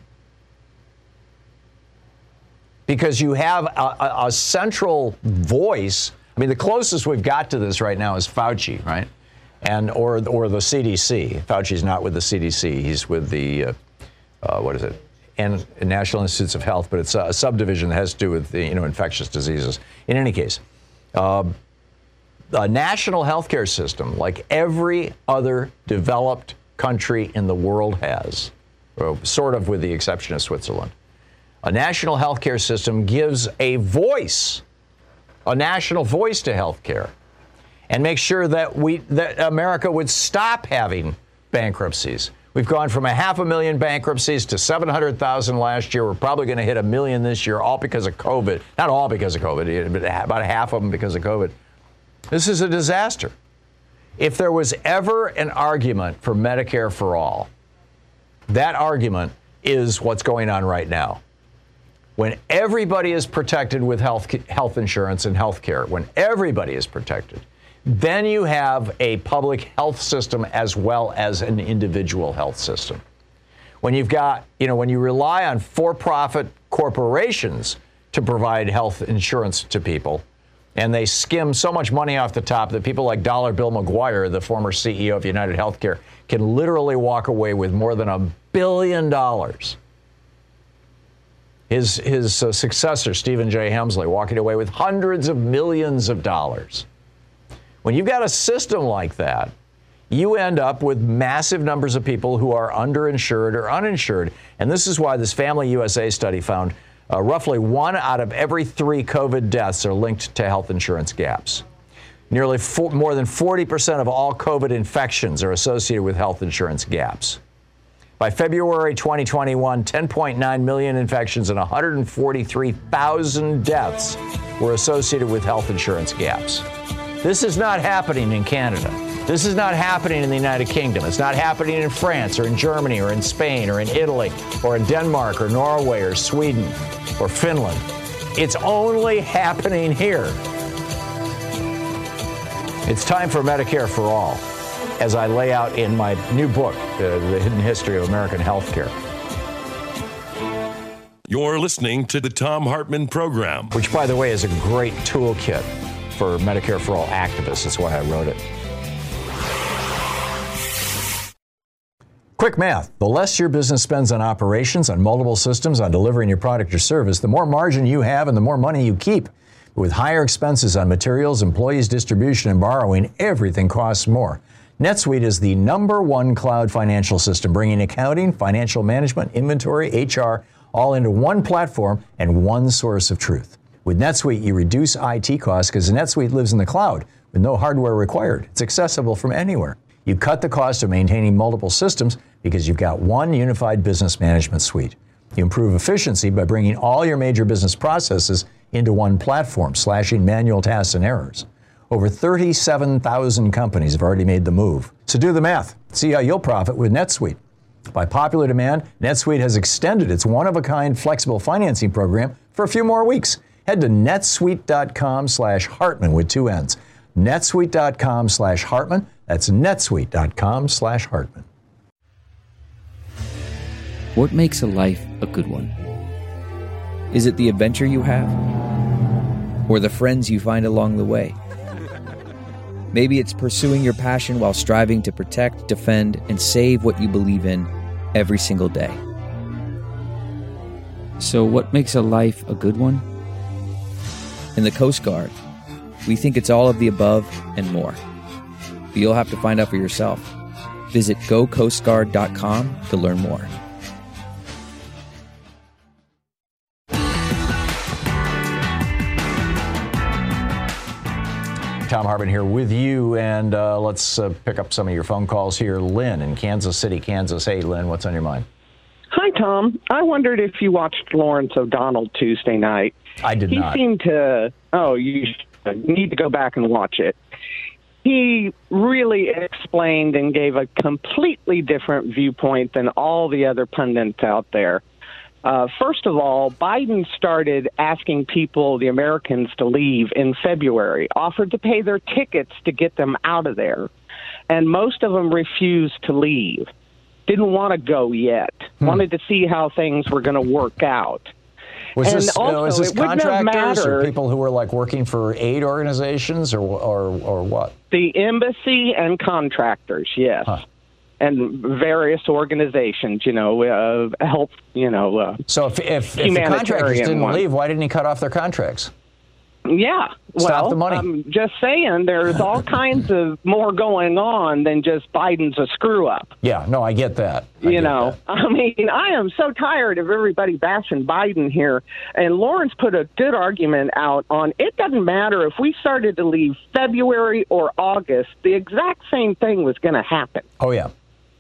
Because you have a, a, a central voice. I mean, the closest we've got to this right now is Fauci, right? And or or the C D C. Fauci's not with the C D C. He's with the, uh, uh, what is it? And National Institutes of Health, but it's a subdivision that has to do with the, you know, infectious diseases. In any case, uh, a national healthcare system, like every other developed country in the world has, well, sort of with the exception of Switzerland, a national healthcare system gives a voice, a national voice to healthcare, and makes sure that we that America would stop having bankruptcies. We've gone from a half a million bankruptcies to seven hundred thousand last year. We're probably going to hit a million this year, all because of COVID. Not all because of COVID, but about half of them because of COVID. This is a disaster. If there was ever an argument for Medicare for all, that argument is what's going on right now. When everybody is protected with health, health insurance and health care, when everybody is protected, then you have a public health system as well as an individual health system. When you've got, you know, when you rely on for-profit corporations to provide health insurance to people, and they skim so much money off the top that people like Dollar Bill McGuire, the former C E O of United Healthcare, can literally walk away with more than a billion dollars. His, his uh, successor, Stephen J. Hemsley, walking away with hundreds of millions of dollars. When you've got a system like that, you end up with massive numbers of people who are underinsured or uninsured. And this is why this Family U S A study found Uh, roughly one out of every three COVID deaths are linked to health insurance gaps. Nearly four, more than forty percent of all COVID infections are associated with health insurance gaps. By February twenty twenty-one, ten point nine million infections and one hundred forty-three thousand deaths were associated with health insurance gaps. This is not happening in Canada. This is not happening in the United Kingdom. It's not happening in France or in Germany or in Spain or in Italy or in Denmark or Norway or Sweden or Finland. It's only happening here. It's time for Medicare for All, as I lay out in my new book, uh, The Hidden History of American Healthcare. You're listening to the Thom Hartmann Program. Which, by the way, is a great toolkit for Medicare for All activists. That's why I wrote it. Quick math. The less your business spends on operations, on multiple systems, on delivering your product or service, the more margin you have and the more money you keep. With higher expenses on materials, employees, distribution, and borrowing, everything costs more. NetSuite is the number one cloud financial system, bringing accounting, financial management, inventory, H R, all into one platform and one source of truth. With NetSuite, you reduce I T costs because NetSuite lives in the cloud with no hardware required. It's accessible from anywhere. You cut the cost of maintaining multiple systems because you've got one unified business management suite. You improve efficiency by bringing all your major business processes into one platform, slashing manual tasks and errors. Over thirty-seven thousand companies have already made the move. So do the math. See how you'll profit with NetSuite. By popular demand, NetSuite has extended its one-of-a-kind flexible financing program for a few more weeks. Head to netsuite.com slash Hartman with two N's. netsuite.com slash Hartman. That's netsuite.com slash Hartman. What makes a life a good one? Is it the adventure you have? Or the friends you find along the way? Maybe it's pursuing your passion while striving to protect, defend, and save what you believe in every single day. So what makes a life a good one? In the Coast Guard, we think it's all of the above and more. But you'll have to find out for yourself. Visit go coast guard dot com to learn more. Thom Hartmann here with you, and uh, let's uh, pick up some of your phone calls here. Lynn in Kansas City, Kansas. Hey, Lynn, what's on your mind? Hi, Tom. I wondered if you watched Lawrence O'Donnell Tuesday night. I did he not. He seemed to, oh, you need to go back and watch it. He really explained and gave a completely different viewpoint than all the other pundits out there. Uh, first of all, Biden started asking people, the Americans, to leave in February, offered to pay their tickets to get them out of there. And most of them refused to leave, didn't want to go yet, hmm. wanted to see how things were going to work out. Was and this, also, uh, was this it wouldn't have contractors or mattered. people who were like working for aid organizations or or, or what? The embassy and contractors, yes. Huh. And various organizations, you know, uh, help, you know. Uh, so if, if, if the contractors didn't one. leave, why didn't he cut off their contracts? Yeah. Stop well, the money. I'm just saying there's all kinds of more going on than just Biden's a screw up. Yeah, no, I get that. I you get know, that. I mean, I am so tired of everybody bashing Biden here. And Lawrence put a good argument out on it doesn't matter if we started to leave February or August, the exact same thing was going to happen. Oh, yeah.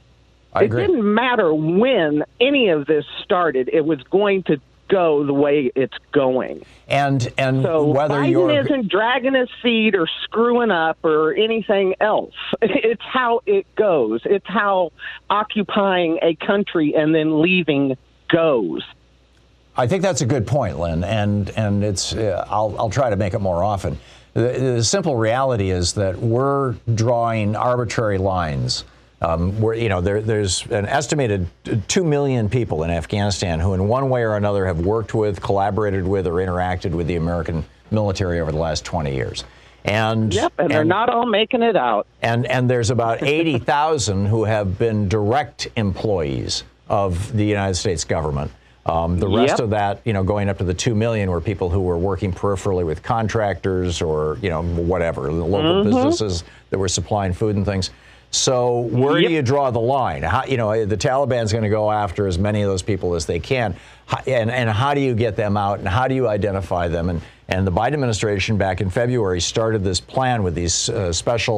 I it agree. didn't matter when any of this started. It was going to go the way it's going. And and so whether Biden you're isn't dragging his feet or screwing up or anything else. It's how it goes. It's how occupying a country and then leaving goes. I think that's a good point, Lynn, and and it's uh, I'll I'll try to make it more often. The, the simple reality is that we're drawing arbitrary lines. Um, where, you know, there, there's an estimated two million people in Afghanistan who in one way or another have worked with, collaborated with, or interacted with the American military over the last twenty years. And, yep, and, and they're not all making it out. And, and there's about eighty thousand who have been direct employees of the United States government. Um, the rest yep. of that, you know, going up to the two million were people who were working peripherally with contractors or, you know, whatever, local mm-hmm. businesses that were supplying food and things. So where yep. do you draw the line? How, you know, the Taliban's going to go after as many of those people as they can. How, and, and how do you get them out and how do you identify them? And, and the Biden administration back in February started this plan with these uh, special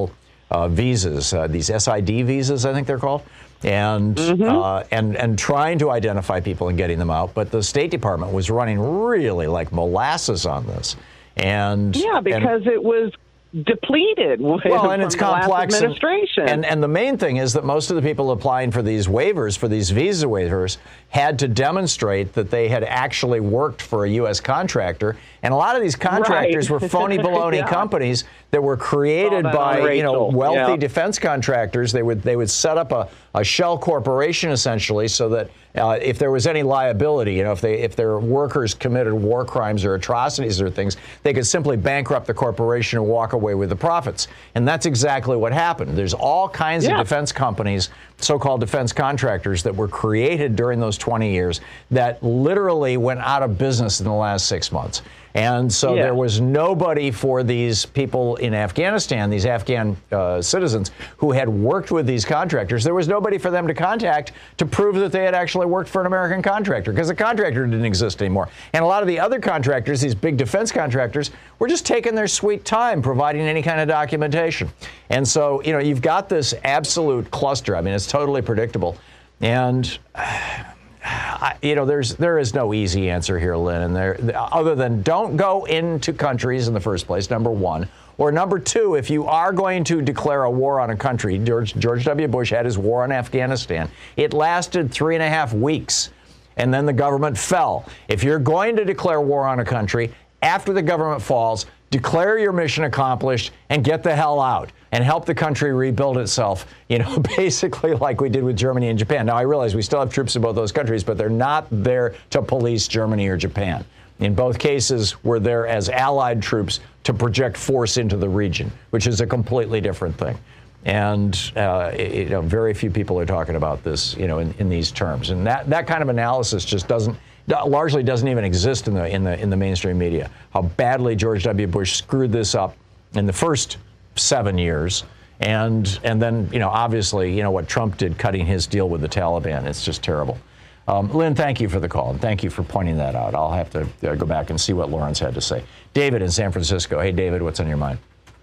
uh, visas, uh, these S I D visas, I think they're called, and mm-hmm. uh, and and trying to identify people and getting them out. But the State Department was running really like molasses on this, and yeah, because and, it was depleted. Well, and it's complex. Administration. And, and and the main thing is that most of the people applying for these waivers, for these visa waivers, had to demonstrate that they had actually worked for a U S contractor. And a lot of these contractors right. were phony baloney yeah. companies that were created by you know wealthy yeah. defense contractors. They would they would set up a, a shell corporation essentially, so that uh, if there was any liability, you know, if they if their workers committed war crimes or atrocities or things, they could simply bankrupt the corporation and walk away with the profits. And that's exactly what happened. There's all kinds yeah. of defense companies, so-called defense contractors, that were created during those twenty years that literally went out of business in the last six months. And so yeah. there was nobody for these people in Afghanistan, these Afghan uh, citizens who had worked with these contractors. There was nobody for them to contact to prove that they had actually worked for an American contractor, because the contractor didn't exist anymore. And a lot of the other contractors, these big defense contractors, were just taking their sweet time providing any kind of documentation. And so, you know, you've got this absolute cluster. I mean, it's totally predictable. And uh, I, you know, there's there is no easy answer here, Lynn, and there other than don't go into countries in the first place, number one, or number two, if you are going to declare a war on a country, George George W. Bush had his war on Afghanistan. It lasted three and a half weeks, and then the government fell. If you're going to declare war on a country, after the government falls, declare your mission accomplished and get the hell out and help the country rebuild itself, you know, basically like we did with Germany and Japan. Now, I realize we still have troops in both those countries, but they're not there to police Germany or Japan. In both cases, we're there as allied troops to project force into the region, which is a completely different thing. And, uh, you know, very few people are talking about this, you know, in, in these terms. And that, that kind of analysis just doesn't, largely doesn't even exist in the in the in the mainstream media. How badly George W. Bush screwed this up in the first seven years, and and then you know obviously you know what Trump did, cutting his deal with the Taliban. It's just terrible. Um, Lynn, thank you for the call, and thank you for pointing that out. I'll have to uh, go back and see what Lawrence had to say. David in San Francisco. Hey, David, what's on your mind?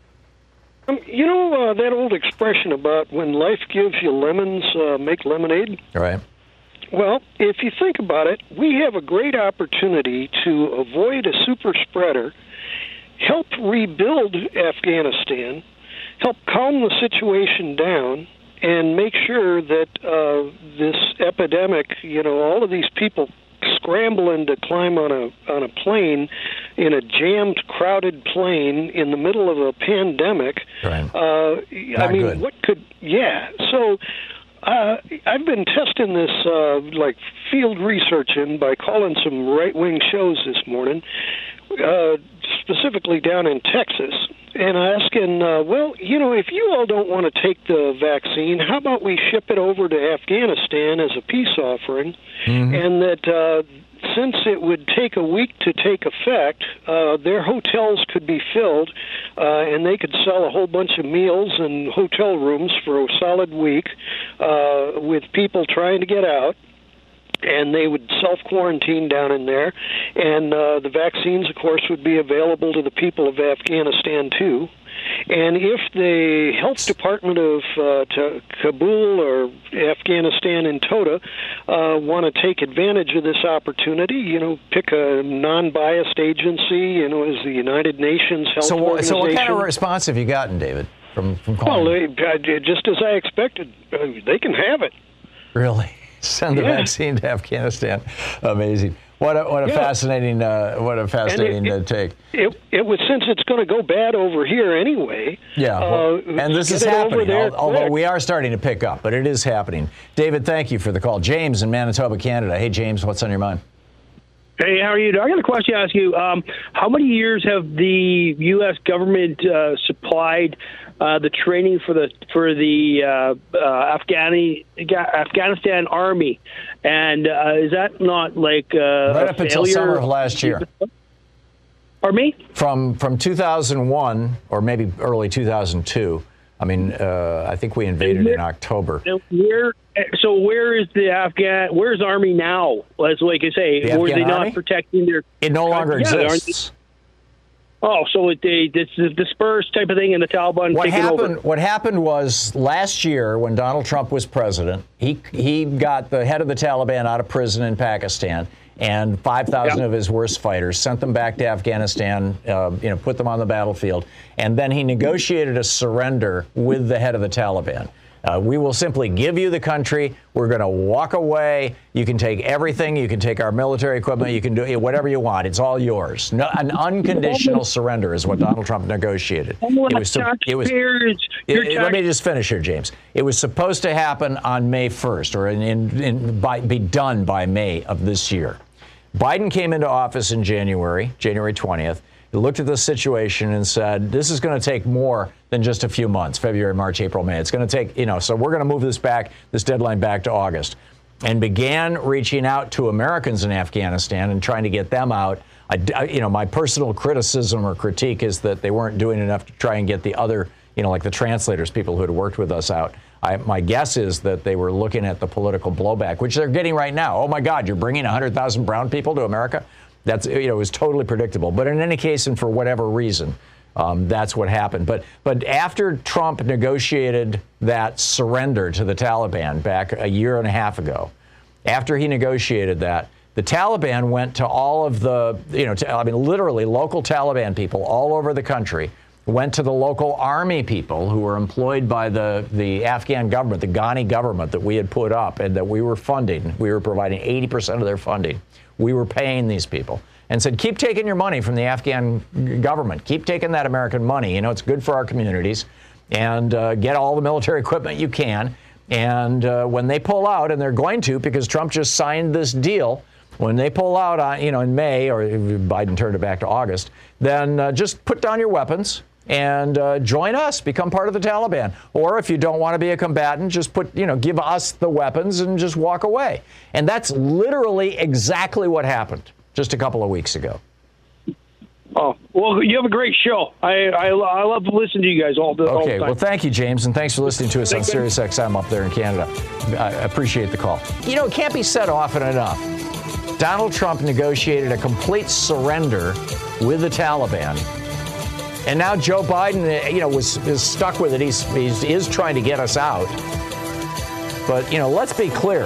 Um, you know uh, that old expression about when life gives you lemons, uh, make lemonade? All right. Well, if you think about it, we have a great opportunity to avoid a super spreader, help rebuild Afghanistan, help calm the situation down, and make sure that uh, this epidemic, you know, all of these people scrambling to climb on a on a plane in a jammed, crowded plane in the middle of a pandemic. Right. Uh, I mean, good. what could? Yeah. So. Uh, I've been testing this, uh, like, field researching by calling some right-wing shows this morning, uh, specifically down in Texas, and asking, uh, well, you know, if you all don't want to take the vaccine, how about we ship it over to Afghanistan as a peace offering, mm-hmm. and that uh, since it would take a week to take effect, uh, their hotels could be filled, uh, and they could sell a whole bunch of meals and hotel rooms for a solid week uh, with people trying to get out. And they would self-quarantine down in there. And uh, the vaccines, of course, would be available to the people of Afghanistan, too. And if the health department of uh, to Kabul or Afghanistan in tota uh, want to take advantage of this opportunity, you know, pick a non-biased agency, you know, as the United Nations Health so, Organization. So what kind of response have you gotten, David, from, from calling? Well, they, just as I expected, uh, they can have it. Really? Send the yeah. vaccine to Afghanistan. Amazing. What a, what a yeah. fascinating uh, what a fascinating it, uh, take. It, it was since it's going to go bad over here anyway. Yeah, well, uh, and this is happening, although we are starting to pick up, but it is happening. David, thank you for the call. James in Manitoba, Canada. Hey, James, what's on your mind? Hey, how are you? I got a question to ask you. Um, how many years have the U S government uh, supplied uh, the training for the for the uh, uh, Afghani Afghanistan Army? And uh, is that not like uh, right a up until failure? summer of last year? Pardon me? From from two thousand one or maybe early two thousand two. I mean, uh, I think we invaded where, in October. Where? So where is the Afghan? Where's the Army now? As like I say, the were Afghan they not Army? protecting their? It no longer yeah, exists. Oh, so it, they, it's the dispersed type of thing, and the Taliban what taking happened, over. What happened was last year when Donald Trump was president, he he got the head of the Taliban out of prison in Pakistan, and five thousand yep. of his worst fighters, sent them back to Afghanistan, uh, you know, put them on the battlefield, and then he negotiated a surrender with the head of the Taliban. Uh, we will simply give you the country. We're going to walk away. You can take everything. You can take our military equipment. You can do whatever you want. It's all yours. No, an unconditional surrender is what Donald Trump negotiated. It was, it was, it, it, let me just finish here, James. It was supposed to happen on May first, or in, in, in, by, be done by May of this year. Biden came into office in January, January twentieth. He looked at the situation and said, this is going to take more than just a few months, February, March, April, May. It's going to take, you know, so we're going to move this back, this deadline back to August, and began reaching out to Americans in Afghanistan and trying to get them out. I, you know, my personal criticism or critique is that they weren't doing enough to try and get the other, you know, like the translators, people who had worked with us out. I, my guess is that they were looking at the political blowback, which they're getting right now. Oh, my God, you're bringing one hundred thousand brown people to America? That's, you know, it was totally predictable. But in any case, and for whatever reason, um, that's what happened. But but after Trump negotiated that surrender to the Taliban back a year and a half ago, after he negotiated that, the Taliban went to all of the, you know, to, I mean, literally local Taliban people all over the country, went to the local army people who were employed by the, the Afghan government, the Ghani government that we had put up and that we were funding. We were providing eighty percent of their funding. We were paying these people and said, keep taking your money from the Afghan government. Keep taking that American money. You know, it's good for our communities. And uh, get all the military equipment you can. And uh, when they pull out, and they're going to, because Trump just signed this deal, when they pull out, on, you know, in May, or Biden turned it back to August, then uh, just put down your weapons and uh, join us, become part of the Taliban. Or if you don't want to be a combatant, just put, you know, give us the weapons and just walk away. And that's literally exactly what happened just a couple of weeks ago. Oh, well, you have a great show. I I, I love to listen to you guys all the, all the time. Okay, well, thank you, James, and thanks for listening to us on Sirius X M up there in Canada. I appreciate the call. You know, it can't be said often enough. Donald Trump negotiated a complete surrender with the Taliban. And now Joe Biden, you know, was is stuck with it. He's, he's is trying to get us out. But, you know, let's be clear.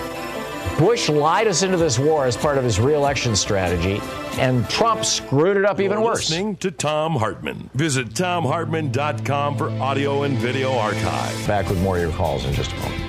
Bush lied us into this war as part of his re-election strategy, and Trump screwed it up even You're worse. Listening to Thom Hartmann. Visit Thom Hartmann dot com for audio and video archive. Back with more of your calls in just a moment.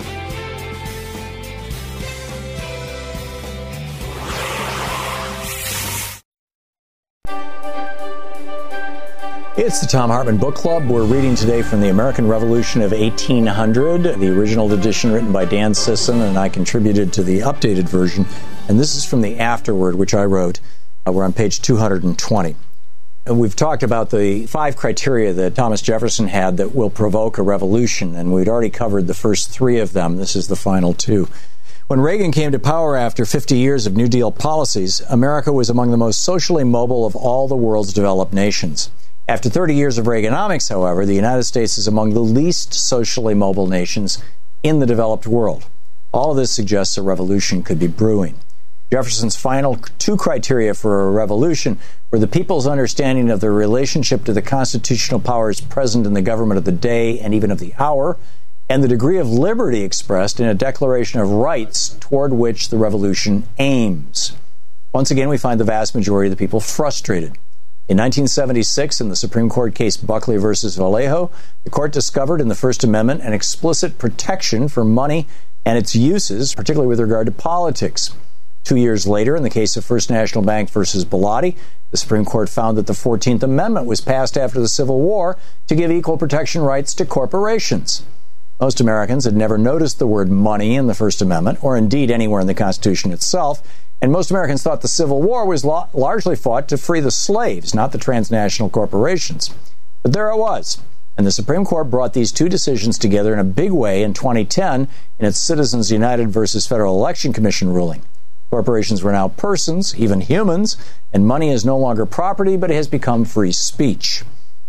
It's the Thom Hartmann Book Club. We're reading today from the American Revolution of eighteen hundred, the original edition written by Dan Sisson, and I contributed to the updated version. And this is from the afterword, which I wrote. Uh, we're on page two hundred twenty. And we've talked about the five criteria that Thomas Jefferson had that will provoke a revolution, and we'd already covered the first three of them. This is the final two. When Reagan came to power after fifty years of New Deal policies, America was among the most socially mobile of all the world's developed nations. After thirty years of Reaganomics, however, the United States is among the least socially mobile nations in the developed world. All of this suggests a revolution could be brewing. Jefferson's final two criteria for a revolution were the people's understanding of their relationship to the constitutional powers present in the government of the day and even of the hour, and the degree of liberty expressed in a declaration of rights toward which the revolution aims. Once again, we find the vast majority of the people frustrated. In nineteen seventy-six, in the Supreme Court case Buckley versus Vallejo, the court discovered in the First Amendment an explicit protection for money and its uses, particularly with regard to politics. Two years later, in the case of First National Bank versus Bellotti, the Supreme Court found that the fourteenth Amendment was passed after the Civil War to give equal protection rights to corporations. Most Americans had never noticed the word money in the First Amendment, or indeed anywhere in the Constitution itself, and most Americans thought the Civil War was la- largely fought to free the slaves, not the transnational corporations. But there it was. And the Supreme Court brought these two decisions together in a big way in twenty ten in its Citizens United versus Federal Election Commission ruling. Corporations were now persons, even humans, and money is no longer property, but it has become free speech.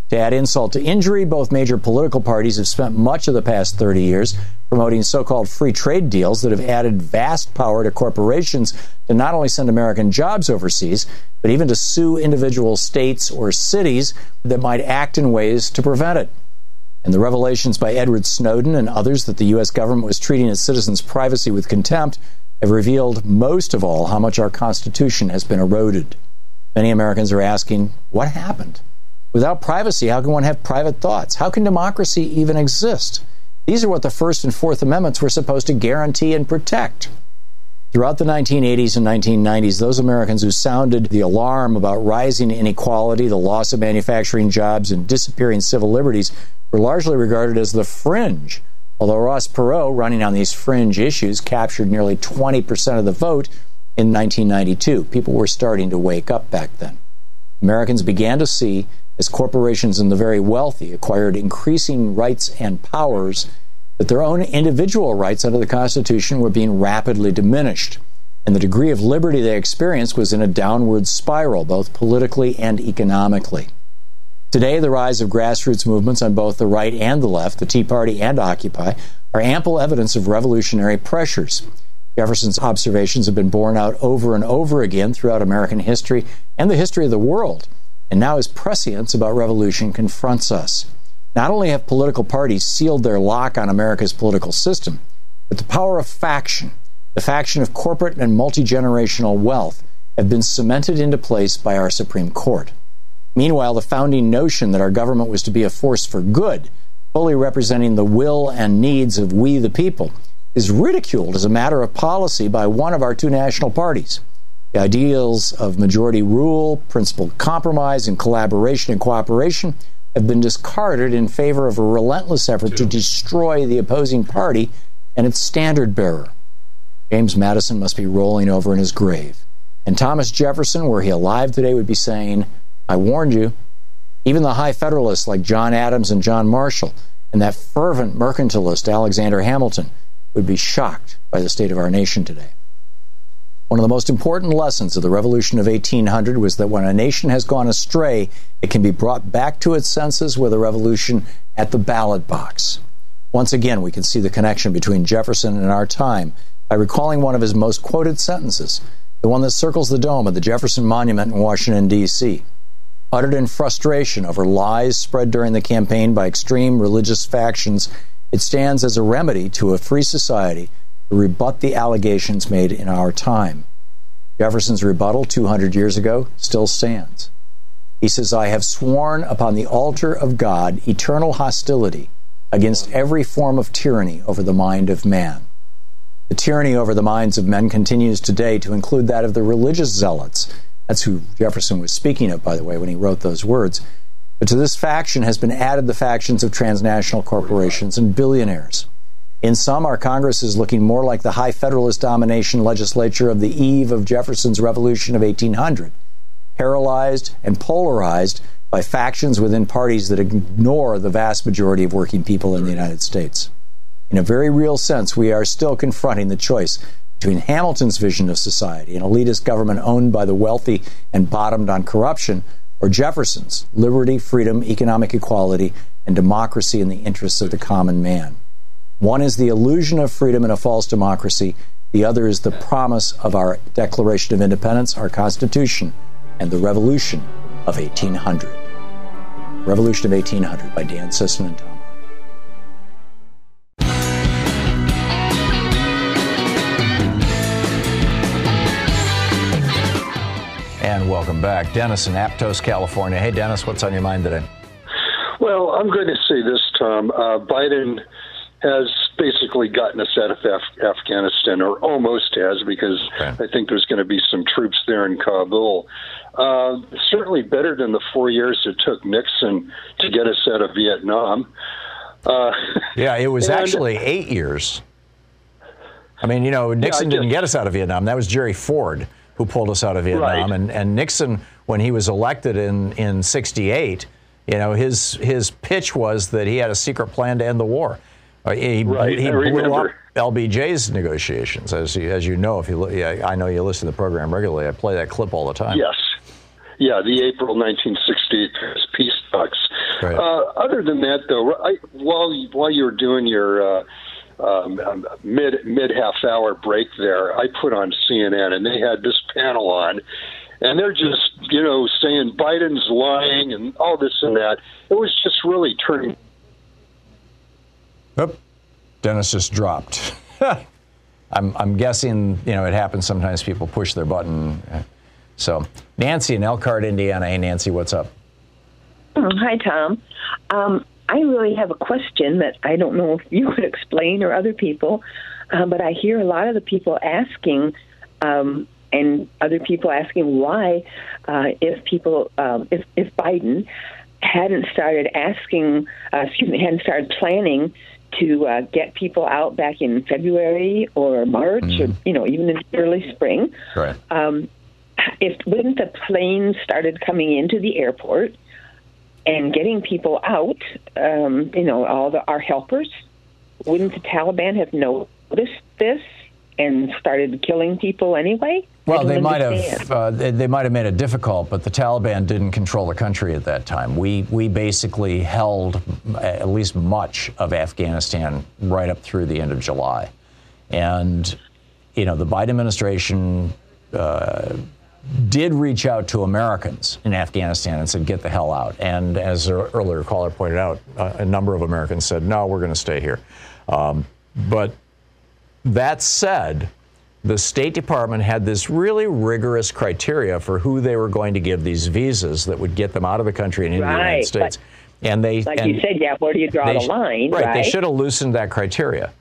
To add insult to injury, both major political parties have spent much of the past thirty years promoting so-called free trade deals that have added vast power to corporations to not only send American jobs overseas, but even to sue individual states or cities that might act in ways to prevent it. And the revelations by Edward Snowden and others that the U S government was treating its citizens' privacy with contempt have revealed most of all how much our Constitution has been eroded. Many Americans are asking, what happened? Without privacy, how can one have private thoughts? How can democracy even exist? These are what the First and Fourth Amendments were supposed to guarantee and protect. Throughout the nineteen eighties and nineteen nineties, those Americans who sounded the alarm about rising inequality, the loss of manufacturing jobs, and disappearing civil liberties were largely regarded as the fringe. Although Ross Perot, running on these fringe issues, captured nearly twenty percent of the vote in nineteen ninety-two. People were starting to wake up back then. Americans began to see, as corporations and the very wealthy acquired increasing rights and powers, that their own individual rights under the Constitution were being rapidly diminished, and the degree of liberty they experienced was in a downward spiral, both politically and economically. Today, the rise of grassroots movements on both the right and the left, the Tea Party and Occupy, are ample evidence of revolutionary pressures. Jefferson's observations have been borne out over and over again throughout American history and the history of the world. And now his prescience about revolution confronts us. Not only have political parties sealed their lock on America's political system, but the power of faction, the faction of corporate and multi-generational wealth, have been cemented into place by our Supreme Court. Meanwhile, the founding notion that our government was to be a force for good, fully representing the will and needs of we the people, is ridiculed as a matter of policy by one of our two national parties. The ideals of majority rule, principled compromise, and collaboration and cooperation have been discarded in favor of a relentless effort to destroy the opposing party and its standard bearer. James Madison must be rolling over in his grave. And Thomas Jefferson, were he alive today, would be saying, I warned you. Even the high Federalists like John Adams and John Marshall and that fervent mercantilist Alexander Hamilton would be shocked by the state of our nation today. One of the most important lessons of the Revolution of eighteen hundred was that when a nation has gone astray, it can be brought back to its senses with a revolution at the ballot box. Once again, we can see the connection between Jefferson and our time by recalling one of his most quoted sentences, the one that circles the dome of the Jefferson Monument in Washington, D C Uttered in frustration over lies spread during the campaign by extreme religious factions, it stands as a remedy to a free society to rebut the allegations made in our time. Jefferson's rebuttal two hundred years ago still stands. He says, I have sworn upon the altar of God eternal hostility against every form of tyranny over the mind of man. The tyranny over the minds of men continues today to include that of the religious zealots. That's who Jefferson was speaking of, by the way, when he wrote those words. But to this faction has been added the factions of transnational corporations and billionaires. In some, our Congress is looking more like the high Federalist domination legislature of the eve of Jefferson's Revolution of eighteen hundred, paralyzed and polarized by factions within parties that ignore the vast majority of working people in the United States. In a very real sense, we are still confronting the choice between Hamilton's vision of society, an elitist government owned by the wealthy and bottomed on corruption, or Jefferson's liberty, freedom, economic equality, and democracy in the interests of the common man. One is the illusion of freedom in a false democracy. The other is the promise of our Declaration of Independence, our Constitution, and the Revolution of eighteen hundred. Revolution of eighteen hundred by Dan Sisson and Tom. And welcome back. Dennis in Aptos, California. Hey, Dennis, what's on your mind today? Well, I'm going to say this, Tom. Uh, Biden has basically gotten us out of Af- Afghanistan, or almost has, because okay. I think there's going to be some troops there in Kabul. Uh, certainly better than the four years it took Nixon to get us out of Vietnam. Uh, yeah, it was and, actually eight years. I mean, you know, Nixon yeah, didn't get us out of Vietnam. That was Jerry Ford who pulled us out of Vietnam. Right. And, and Nixon, when he was elected in, in sixty-eight, you know, his his pitch was that he had a secret plan to end the war. Uh, he right. he I blew remember. up L B J's negotiations, as you, as you know. If you, yeah, I know you listen to the program regularly. I play that clip all the time. Yes. Yeah, the April nineteen sixty-eight peace talks. Right. Uh, other than that, though, I, while while you were doing your uh, um, um, mid mid half hour break there, I put on C N N and they had this panel on, and they're just you know saying Biden's lying and all this and that. It was just really turning. Oop, Dennis just dropped. I'm I'm guessing you know it happens sometimes. People push their button. So Nancy in Elkhart, Indiana. Hey, Nancy, what's up? Oh, hi, Tom. Um, I really have a question that I don't know if you would explain or other people, um, but I hear a lot of the people asking, um, and other people asking why, uh, if people, um, if, if Biden hadn't started asking, uh, excuse me, hadn't started planning to uh, get people out back in February or March, mm. or you know, even in early spring. Right. Um, if wouldn't the planes started coming into the airport and getting people out, um, you know, all the our helpers, wouldn't the Taliban have noticed this and started killing people anyway? Well, they might have uh, they, they might have made it difficult, but the Taliban didn't control the country at that time. We we basically held at least much of Afghanistan right up through the end of July, and you know the Biden administration uh, did reach out to Americans in Afghanistan and said, "Get the hell out." And as an earlier caller pointed out, uh, a number of Americans said, "No, we're going to stay here." Um, but that said, the State Department had this really rigorous criteria for who they were going to give these visas that would get them out of the country and into right, the United States. But, and they, like and you said, yeah, where do you draw the sh- line? Right, right, they should have loosened that criteria.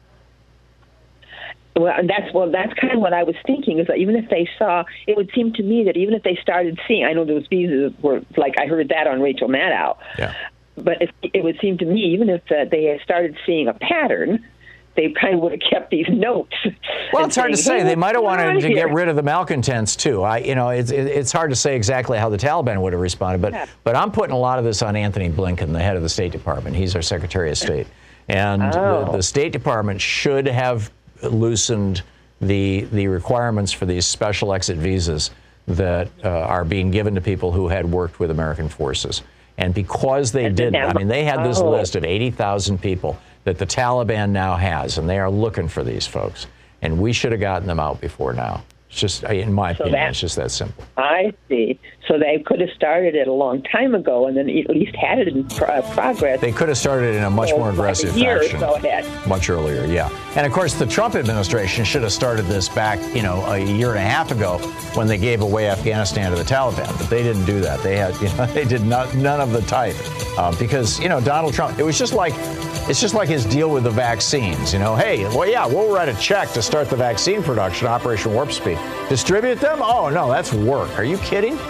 Well, and that's well, that's kind of what I was thinking. Is that even if they saw, it would seem to me that even if they started seeing, I know those visas were like I heard that on Rachel Maddow. Yeah. But if, it would seem to me, even if uh, they had started seeing a pattern, they kind of would have kept these notes. Well, it's hard saying, to say. hey, They might have wanted to here? get rid of the malcontents too. I, you know, it's it's hard to say exactly how the Taliban would have responded, but yeah. but I'm putting a lot of this on Anthony Blinken, the head of the State Department. He's our Secretary of State, and oh. the, the State Department should have loosened the the requirements for these special exit visas that uh, are being given to people who had worked with American forces. And because they didn't, I mean, they had this oh. list of eighty thousand people that the Taliban now has, and they are looking for these folks. And we should have gotten them out before now. It's just, in my so opinion, that, it's just that simple. I see. So they could have started it a long time ago and then at least had it in pro- progress. They could have started in a much so more aggressive a year fashion. Or so ahead. Much earlier, yeah. And of course, the Trump administration should have started this back, you know, a year and a half ago when they gave away Afghanistan to the Taliban. But they didn't do that. They had, you know, they did not none of the type uh, because, you know, Donald Trump. It was just like, it's just like his deal with the vaccines. You know, hey, well, yeah, we'll write a check to start the vaccine production, Operation Warp Speed. Distribute them? Oh no, that's work. Are you kidding?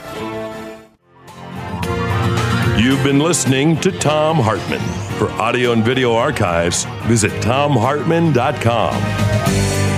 You've been listening to Thom Hartmann. For audio and video archives, visit thom hartmann dot com.